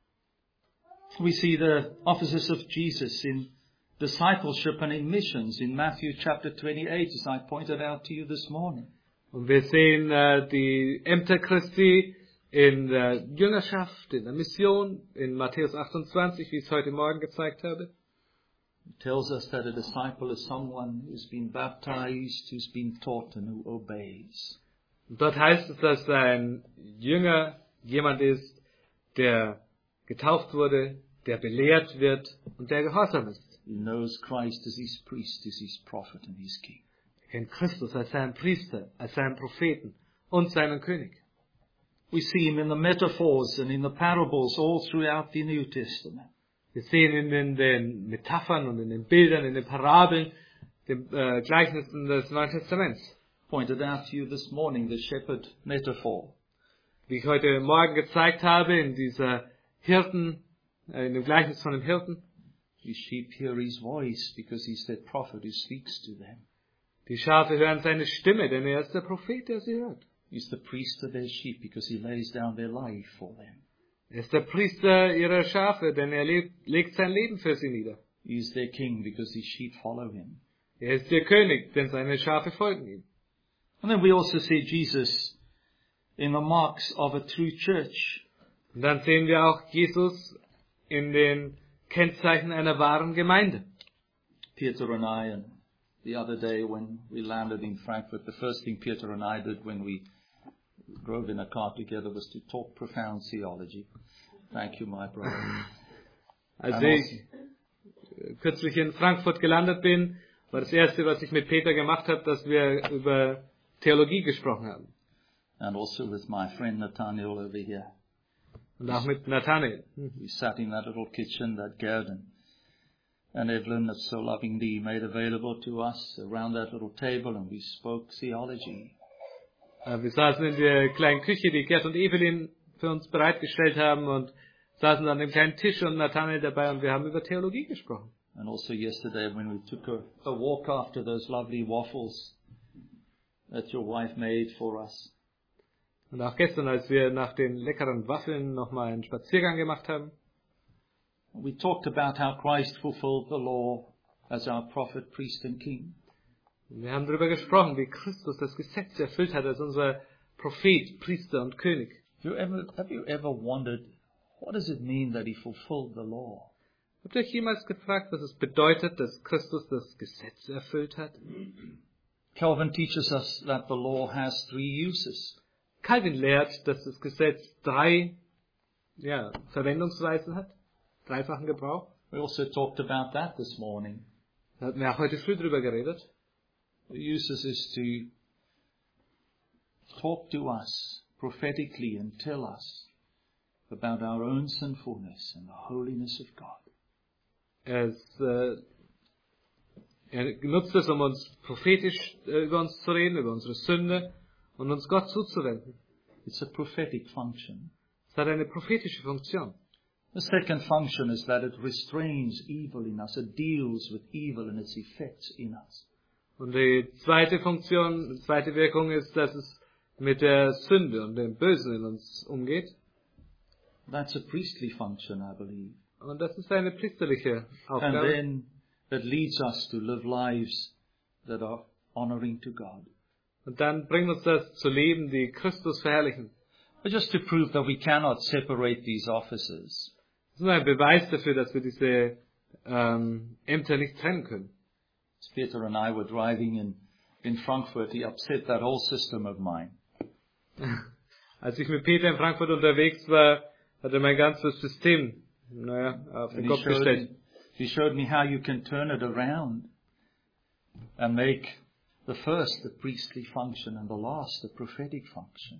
We see the offices of Jesus in discipleship and in missions in Matthew chapter twenty-eight, as I pointed out to you this morning. Und wir sehen äh, die Ämter Christi in der Jüngerschaft, in der Mission, in Matthäus achtundzwanzig, wie ich es heute Morgen gezeigt habe. It tells us that a disciple is someone who's been baptized, who's been taught, and who obeys. Und dort heißt es, dass ein Jünger jemand ist, der getauft wurde, der belehrt wird und der gehorsam ist. He knows Christ as his priest, as his prophet, and his king. Er kennt Christus als seinen Priester, als seinen Propheten und seinen König. We see him in the metaphors and in the parables all throughout the New Testament. Wir sehen ihn in den Metaphern und in den Bildern, in den Parabeln, den äh, Gleichnissen des Neuen Testaments. Pointed out to you this morning the shepherd metaphor. Wie ich heute Morgen gezeigt habe, in dieser Hirten, äh, in dem Gleichnis von dem Hirten. His sheep hear his voice because he's their prophet who speaks to them. Die Schafe hören seine Stimme, denn er ist der Prophet, der sie hört. He's the priest of their sheep because he lays down their life for them. Er ist der Priester ihrer Schafe, denn er lebt, legt sein Leben für sie nieder. He is their king because his sheep follow him. Er ist der König, denn seine Schafe folgen ihm. And then we also see Jesus in the marks of a true church. Und dann sehen wir auch Jesus in den Kennzeichen einer wahren Gemeinde. Peter and I, and the other day when we landed in Frankfurt, the first thing Peter and I did when we drove in a car together was to talk profound theology. Thank you, my brother. Als ich kürzlich in Frankfurt gelandet bin, war das Erste, was ich mit Peter gemacht habe, dass wir über Theologie gesprochen haben. And also with my friend Nathaniel over here. Und auch mit Nathanael. We sat in that little kitchen that Gerdon and Evelyn has so lovingly made available to us around that little table, and we spoke theology. Wir saßen in der kleinen Küche, die Gerd und Evelyn für uns bereitgestellt haben, und saßen an dem kleinen Tisch und Nathanael dabei, und wir haben über Theologie gesprochen. And also yesterday when we took a, a walk after those lovely waffles that your wife made for us. Und auch gestern, als wir nach den leckeren Waffeln nochmal einen Spaziergang gemacht haben. We talked about how Christ fulfilled the law as our prophet, priest and king. Wir haben darüber gesprochen, wie Christus das Gesetz erfüllt hat als unser Prophet, Priester und König. Have you ever, have you ever wondered, what does it mean that he fulfilled the law? Habt ihr euch jemals gefragt, was es bedeutet, dass Christus das Gesetz erfüllt hat? Calvin teaches us that the law has three uses. Calvin lehrt, dass das Gesetz drei ja, Verwendungsweisen hat, dreifachen Gebrauch. We also talked about that this morning. Da hatten wir auch heute früh drüber geredet. He uses us to talk to us prophetically and tell us about our own sinfulness and the holiness of God. Es, äh, er nutzt es, um uns prophetisch äh, über uns zu reden, über unsere Sünde und uns Gott zuzuwenden. It's a prophetic function. Es hat eine prophetische Funktion. The second function is that it restrains evil in us. It deals with evil and its effects in us. Und die zweite Funktion, die zweite Wirkung ist, dass es mit der Sünde und dem Bösen in uns umgeht. That's a priestly function, I believe. Und das ist eine priesterliche And Aufgabe. then it leads us to live lives that are honoring to God. Und dann bringt uns das zu leben, die Christus verherrlichen. But just to prove that we cannot separate these offices, Das ist nur ein Beweis dafür, dass wir diese ähm, Ämter nicht trennen können. as Peter and I were driving in, in Frankfurt, he upset that whole system of mine. Als ich mit Peter in Frankfurt unterwegs war, hat er mein ganzes System, naja, auf And den he Kopf showed, gestellt. me, he showed me how you can turn it around and make the first the priestly function and the last the prophetic function.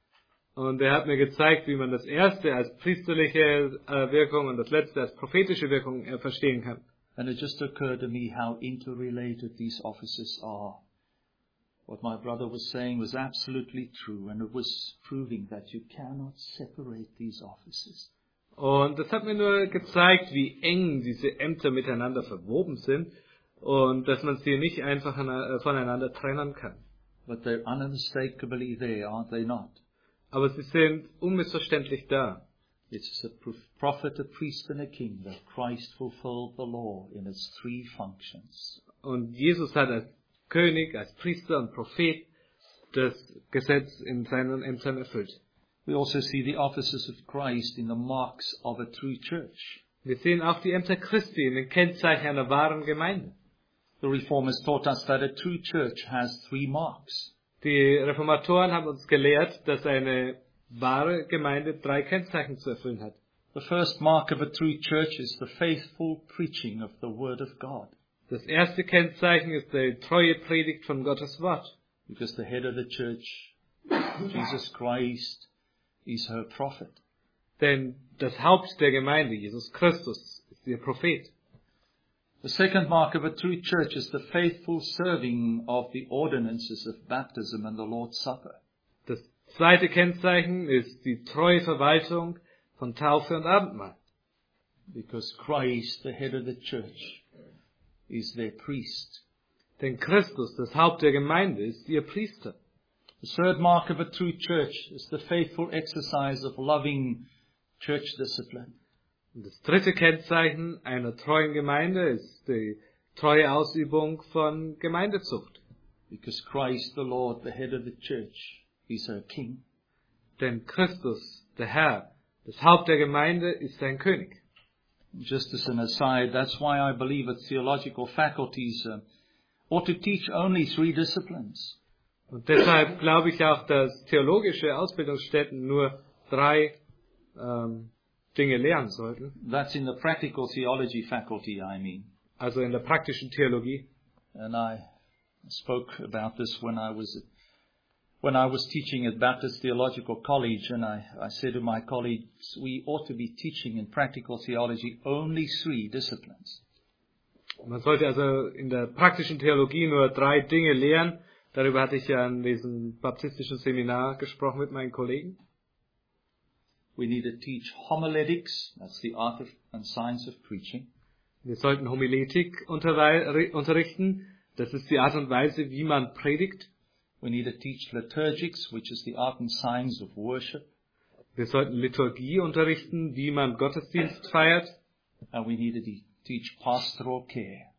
Und er hat mir gezeigt, wie man das erste als priesterliche äh, Wirkung und das letzte als prophetische Wirkung äh, verstehen kann. And it just occurred to me how interrelated these offices are. What my brother was saying was absolutely true, and it was proving that you cannot separate these offices. Und das hat mir nur gezeigt, wie eng diese Ämter miteinander verwoben sind und dass man sie nicht einfach äh, voneinander trennen kann. But they're unmistakably there, aren't they not? Aber sie sind unmissverständlich da. It's a prophet, a priest, and a king that Christ fulfilled the law in its three functions. Und Jesus hat als König, als Priester und Prophet das Gesetz in seinen Ämtern erfüllt. We also see the offices of Christ in the marks of a true church. Wir sehen auch die Ämter Christi in den Kennzeichen einer wahren Gemeinde. The Reformers taught us that a true church has three marks. Die Reformatoren haben uns gelehrt, dass eine wahre Gemeinde drei Kennzeichen zu erfüllen hat. The first mark of a true church is the faithful preaching of the Word of God. Das erste Kennzeichen ist die treue Predigt von Gottes Wort. Because the head of the church, Jesus Christ, is her prophet. Denn das Haupt der Gemeinde, Jesus Christus, ist ihr Prophet. The second mark of a true church is the faithful serving of the ordinances of baptism and the Lord's Supper. Das zweite Kennzeichen ist die treue Verwaltung von Taufe und Abendmahl. Because Christ, the head of the church, is their priest. Denn Christus, das Haupt der Gemeinde, ist ihr Priester. The third mark of a true church is the faithful exercise of loving church discipline. Und das dritte Kennzeichen einer treuen Gemeinde ist die treue Ausübung von Gemeindezucht. Because Christ, the Lord, the head of the church, is her king. Denn Christus, der Herr, das Haupt der Gemeinde, ist sein König. Just as an aside, that's why I believe that theological faculties uh, ought to teach only three disciplines. Und deshalb glaube ich auch, dass theologische Ausbildungsstätten nur drei ähm, Dinge lehren sollten. That's in the practical theology faculty, I mean. Also in der praktischen Theologie. And I spoke about this when I was when I was teaching at Baptist Theological College, and I, I said to my colleagues, we ought to be teaching in practical theology only three disciplines. Man sollte also in der praktischen Theologie nur drei Dinge lehren. Darüber hatte ich ja an diesem baptistischen Seminar gesprochen mit meinen Kollegen. We need to teach homiletics, that's the art of, and science of preaching. Wir sollten Homiletik unterrichten. Das ist die Art und Weise, wie man predigt. We need to teach liturgics, which is the art and science of worship. Wir sollten Liturgie unterrichten, wie man Gottesdienst feiert. And we need to de- teach pastoral care.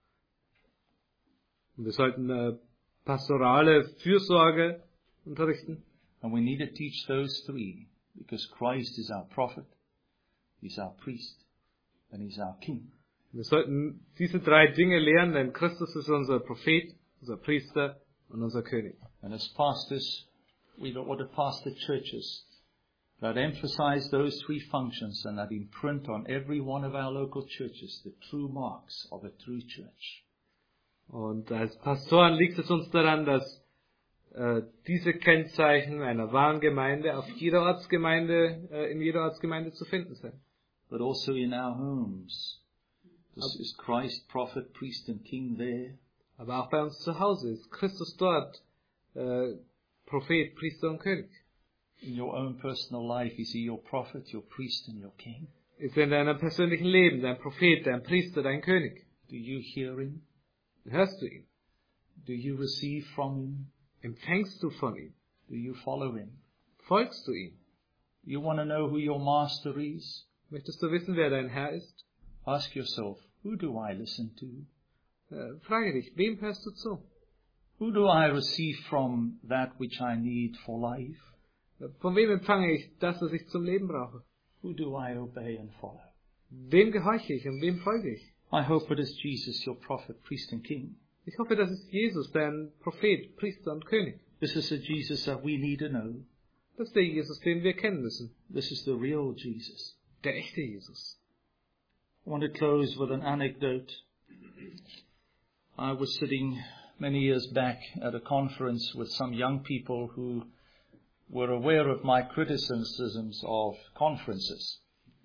Und wir sollten äh, pastorale Fürsorge unterrichten. And we need to teach those three, because Christ is our prophet, He's our priest, and He's our king. Wir sollten diese drei Dinge lehren, denn Christus ist unser Prophet, unser Priester und unser König. And as pastors, we ought to pastor churches That emphasize those three functions and that imprint on every one of our local churches the true marks of a true church. Und als Pastoren liegt es uns daran, dass äh, diese Kennzeichen einer wahren Gemeinde auf jeder Ortsgemeinde, äh, in jeder Ortsgemeinde zu finden sind. But also in our homes. This is Christ, prophet, priest and king there. Aber auch bei uns zu Hause ist Christus dort, äh, Prophet, Priester und König. In your own personal life, is he your prophet, your priest and your king? Ist er in deinem persönlichen Leben dein Prophet, dein Priester, dein König? Do you hear him? Hörst du ihn? Do you receive from him? Empfängst du von ihm? Do you follow him? Folgst du ihm? You want to know who your master is? Möchtest du wissen, wer dein Herr ist? Ask yourself, who do I listen to? Äh, frage dich, wem hörst du zu? Who do I receive from that which I need for life? Von wem empfange ich das, was ich zum Leben brauche? Who do I obey and follow? Wem gehorche ich und wem folge ich? I hope it is Jesus, your prophet, priest and king. Ich hoffe, das ist Jesus, dein Prophet, Priester und König. This is the Jesus that we need to know. Das ist der Jesus, den wir kennen müssen. This is the real Jesus. Der echte Jesus. I want to close with an anecdote. I was sitting many years back at a conference with some young people who were aware of my criticisms of conferences.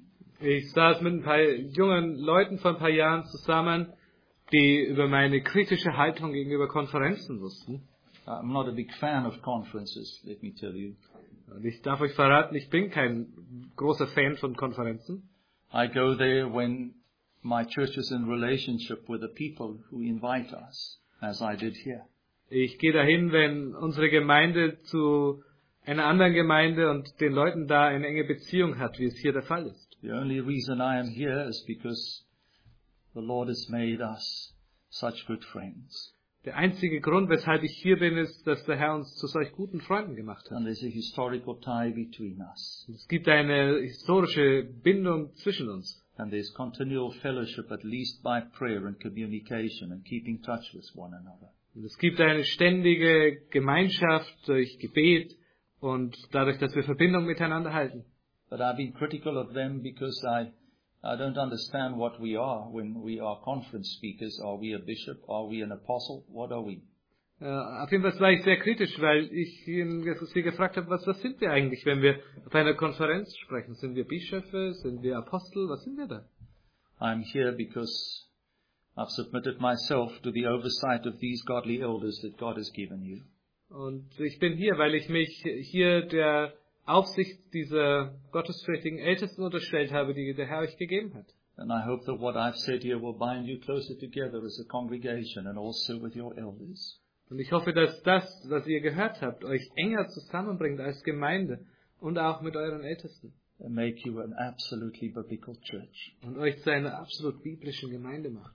Ich saß mit ein paar jungen Leuten vor ein paar Jahren zusammen, die über meine kritische Haltung gegenüber Konferenzen wussten. I'm not a big fan of conferences, let me tell you. Und ich darf euch verraten, ich bin kein großer Fan von Konferenzen. I go there when my church is in relationship with the people who invite us, as I did here. Ich gehe dahin, wenn unsere Gemeinde zu einer anderen Gemeinde und den Leuten da eine enge Beziehung hat, wie es hier der Fall ist. The only reason I am here is because the Lord has made us such good friends. Der einzige Grund, weshalb ich hier bin, ist, dass der Herr uns zu solch guten Freunden gemacht hat. And there's a historical tie between us. Es gibt eine historische Bindung zwischen uns. And there's continual fellowship, at least by prayer and communication and keeping touch with one another. Und es gibt eine ständige Gemeinschaft durch Gebet und dadurch, dass wir Verbindung miteinander halten. But I've been critical of them because I, I don't understand what we are when we are conference speakers. Are we a bishop? Are we an apostle? What are we? Äh, auf jeden Fall war ich sehr kritisch, weil ich sie gefragt habe, was, was sind wir eigentlich, wenn wir auf einer Konferenz sprechen? Sind wir Bischöfe? Sind wir Apostel? Was sind wir da? I'm here because I've submitted myself to the oversight of these godly elders that God has given you. Und ich bin hier, weil ich mich hier der Aufsicht dieser gottesfürchtigen Ältesten unterstellt habe, die der Herr euch gegeben hat. And I hope that what I've said here will bind you closer together as a congregation and also with your elders. Und ich hoffe, dass das, was ihr gehört habt, euch enger zusammenbringt als Gemeinde und auch mit euren Ältesten. And make you an absolutely biblical church. Und euch zu einer absolut biblischen Gemeinde macht.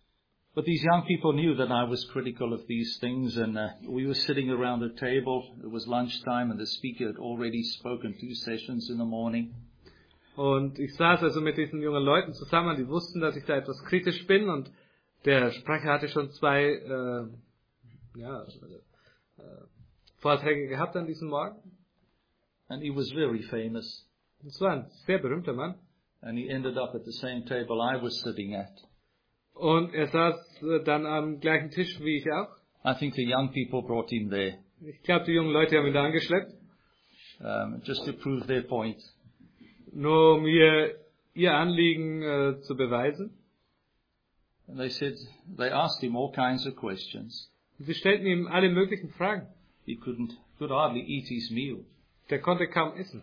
But these young people knew that I was critical of these things, and uh, we were sitting around a table. It was lunchtime, and the speaker had already spoken two sessions in the morning. Und ich saß also mit diesen jungen Leuten zusammen, die wussten, dass ich da etwas kritisch bin, und der Sprecher hatte schon zwei äh, ja, äh, Vorträge gehabt an diesem Morgen. And he was very famous. Das war ein sehr berühmter Mann. And he ended up at the same table I was sitting at. Und er saß äh, dann am gleichen Tisch wie ich auch. I think the young people brought him there. Ich glaube, die jungen Leute haben ihn da angeschleppt. Um, just to prove their point. Nur um ihr, ihr Anliegen äh, zu beweisen. And they said, they asked him all kinds of questions. Und sie stellten ihm alle möglichen Fragen. He couldn't, could hardly eat his meal. Der konnte kaum essen.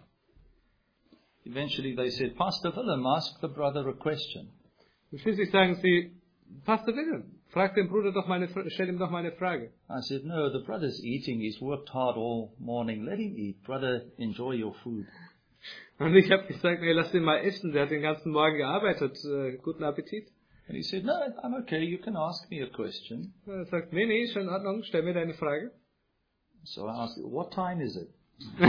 Eventually they said, Pastor Willem, ask the brother a question. Und schließlich sagen sie, Pastor Willem, frag den Bruder doch mal eine, stell ihm doch mal eine Frage. I said, no, the brother's eating. He's worked hard all morning. Let him eat. Brother, enjoy your food. Und ich habe gesagt, nee, lass ihn mal essen. Der hat den ganzen Morgen gearbeitet. Äh, guten Appetit. And he said, no, I'm okay. You can ask me a question. Er sagt, nee, nee, schon in Ordnung. Stell mir deine Frage. So I asked, what time is it?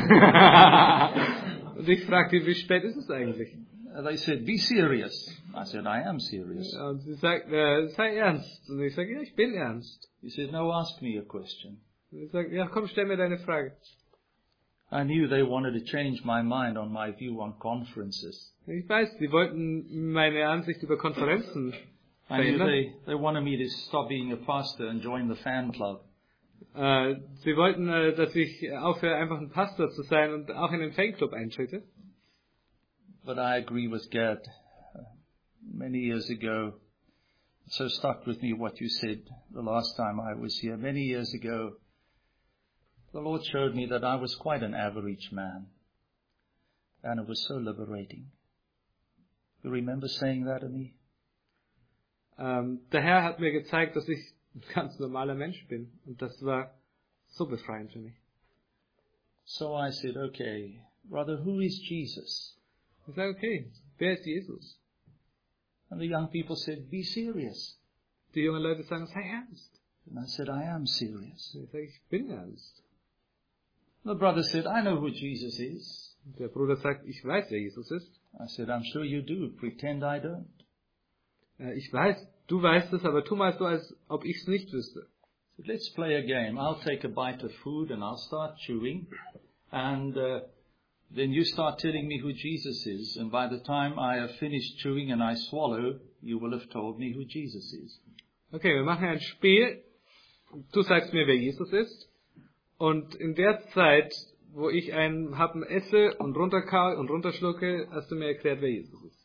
Und ich fragte ihn, wie spät ist es eigentlich? And they said, be serious. I said, I am serious. Und sie sagt, äh, sei ernst. Und ich sage, ja, ich bin ernst. He said, no, ask me a question. Und ich sage, ja, komm, stell mir deine Frage. I knew they wanted to change my mind on my view on conferences. Ich weiß, sie wollten meine Ansicht über Konferenzen I knew verändern. they, they wanted me to stop being a pastor and join the fan club. Äh, sie wollten, äh, dass ich aufhöre, einfach ein Pastor zu sein und auch in den Fanclub eintrete. But I agree with Gerd. Uh, many years ago, it so stuck with me what you said the last time I was here. Many years ago, the Lord showed me that I was quite an average man. And it was so liberating. You remember saying that to me? Ähm, der Herr hat mir gezeigt, dass ich ein ganz normaler Mensch bin. Und das war so befreiend für mich. So I said, okay, brother, who is Jesus? Ich sage, okay, wer ist Jesus? And the young people said, be serious. Die jungen Leute sagen, sei ernst. And I said, I am serious. Und ich sage, ich bin ernst. The brother said, I know who Jesus is. Und der Bruder sagt, ich weiß, wer Jesus ist. I said, I'm sure you do. Pretend I don't. Äh, ich weiß, du weißt es, aber tu mal so, als ob ich es nicht wüsste. So let's play a game. I'll take a bite of food and I'll start chewing. And uh, then you start telling me who Jesus is. And by the time I have finished chewing and I swallow, you will have told me who Jesus is. Okay, wir machen ein Spiel. Du sagst mir, wer Jesus ist. Und in der Zeit, wo ich einen Happen esse und runterkaue und runterschlucke, hast du mir erklärt, wer Jesus ist.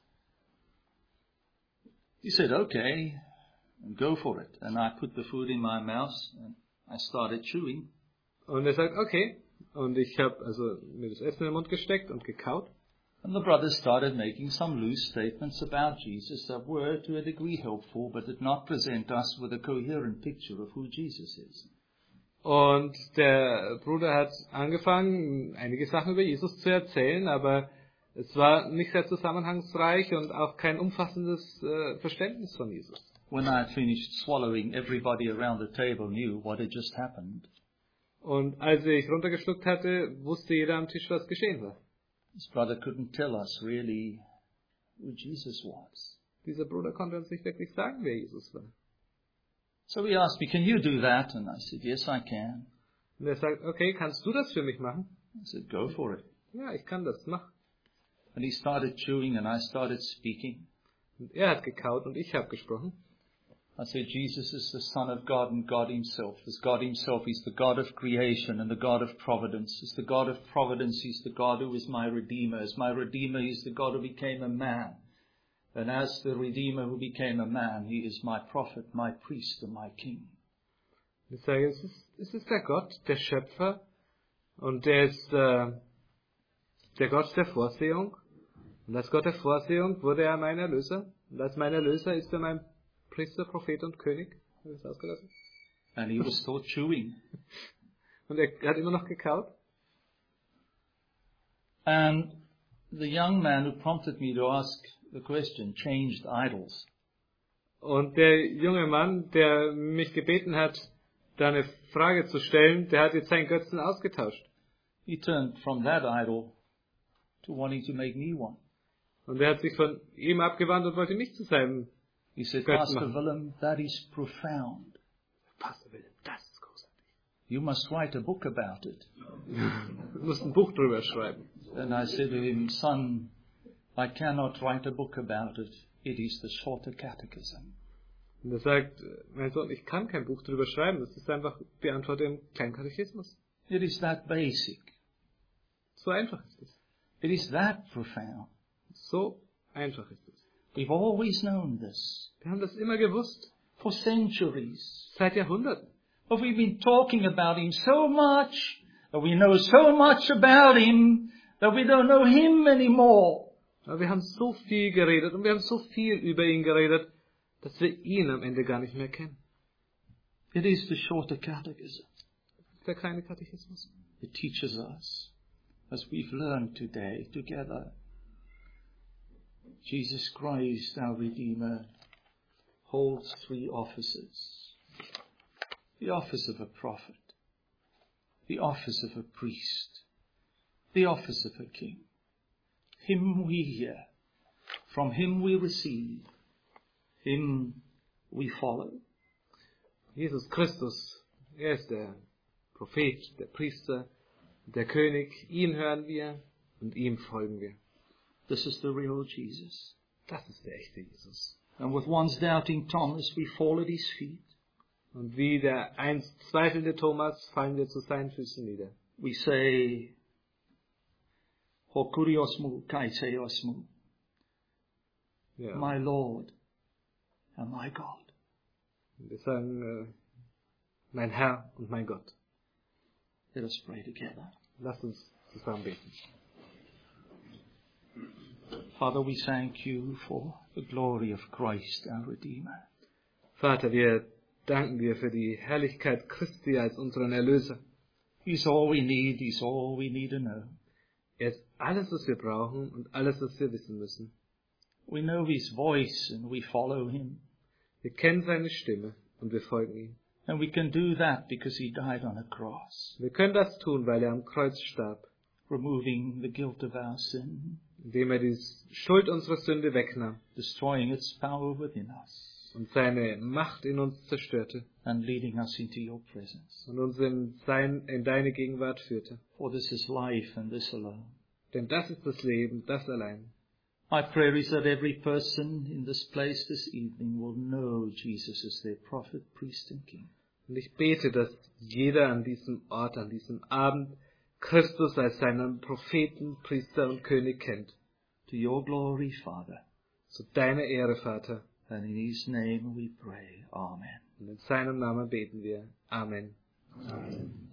He said, okay, go for it. And I put the food in my mouth and I started chewing. Und er sagt, okay. Und ich habe also mir das Essen in den Mund gesteckt und gekaut. And the brothers started making some loose statements about Jesus that were to a degree helpful, but did not present us with a coherent picture of who Jesus is. Und der Bruder hat angefangen, einige Sachen über Jesus zu erzählen, aber es war nicht sehr zusammenhangsreich und auch kein umfassendes äh, Verständnis von Jesus. When I had finished swallowing, everybody around the table knew what had just happened. Und als ich runtergeschluckt hatte, wusste jeder am Tisch, was geschehen war. This brother couldn't tell us really who Jesus was. Dieser Bruder konnte uns nicht wirklich sagen, wer Jesus war. So he asked me, can you do that? And I said, yes, I can. Und er sagt, okay, kannst du das für mich machen? I said, go for it. Ja, ich kann das, mach. And he started chewing and I started speaking. Und er hat gekaut und ich habe gesprochen. I said, Jesus is the Son of God and God himself. As God himself, he's the God of creation and the God of providence. As the God of providence, he's the God who is my Redeemer. As my Redeemer, he's the God who became a man. And as the Redeemer who became a man, he is my prophet, my priest and my king. Ich sage, es ist, es ist der Gott, der Schöpfer. Und der ist äh, der Gott der Vorsehung. Und als Gott der Vorsehung wurde er mein Erlöser. Und als mein Erlöser ist er mein Priester, Prophet und König. Habe ich das ausgelassen? And he was still chewing. Und er hat immer noch gekaut. And the young man who prompted me to ask the question changed idols. Und der junge Mann, der mich gebeten hat, da eine Frage zu stellen, der hat jetzt seinen Götzen ausgetauscht. He turned from that idol to wanting to make me one. Und er hat sich von ihm abgewandt und wollte mich zu seinem He said, Götzen Pastor machen. Willem, that is profound. Pastor Willem, das ist großartig. You must write a book about it. Du musst ein Buch drüber schreiben. And I said to him, son, I cannot write a book about it. It is the shorter catechism. Und er sagt, mein Sohn, ich kann kein Buch drüber schreiben. Das ist einfach die Antwort im Kleinkatechismus. It is that basic. So einfach ist es. It is that profound. So einfach ist es. We've always known this. Wir haben das immer gewusst. For centuries. Seit Jahrhunderten. But we've been talking about him so much, that we know so much about him, that we don't know him anymore. Aber wir haben so viel geredet und wir haben so viel über ihn geredet, dass wir ihn am Ende gar nicht mehr kennen. It is the shorter catechism. Der kleine Katechismus. It teaches us, as we've learned today together, Jesus Christ, our Redeemer, holds three offices. The office of a prophet, the office of a priest, the office of a king. Him we hear, from him we receive, him we follow. Jesus Christus, er ist der Prophet, der Priester, Der König, ihn hören wir und ihm folgen wir. This is the real Jesus. Das ist der echte Jesus. And with one's doubting Thomas, we fall at his feet. Und wie der einst zweifelnde Thomas fallen wir zu seinen Füßen nieder. We say, Ho kuriosmu kai seosmu, Ja. my Lord and my God. Wir sagen, äh, mein Herr und mein Gott. Let us pray together. Lasst uns zusammen beten. Father, we thank you for the glory of Christ, our Redeemer. Vater, wir danken dir für die Herrlichkeit Christi als unseren Erlöser. He's all we need. He's all we need to know. Er ist alles, was wir brauchen und alles, was wir wissen müssen. We know his voice and we follow him. Wir kennen seine Stimme und wir folgen ihm. And we can do that because he died on a cross, Wir können das tun, weil er am Kreuz starb, removing the guilt of our sin, indem er die Schuld unserer Sünde wegnahm destroying its power within us, und seine Macht in uns zerstörte and leading us into your presence. und uns in, sein, in deine Gegenwart führte. For this is life and this alone. Denn das ist das Leben, das allein. My prayer is that every person in this place this evening will know Jesus as their prophet, priest and king. Und ich bete, dass jeder an diesem Ort, an diesem Abend Christus als seinen Propheten, Priester und König kennt. To your glory, Father, Zu deiner Ehre, Vater. and in his name we pray. Amen. Und in seinem Namen beten wir. Amen. Amen.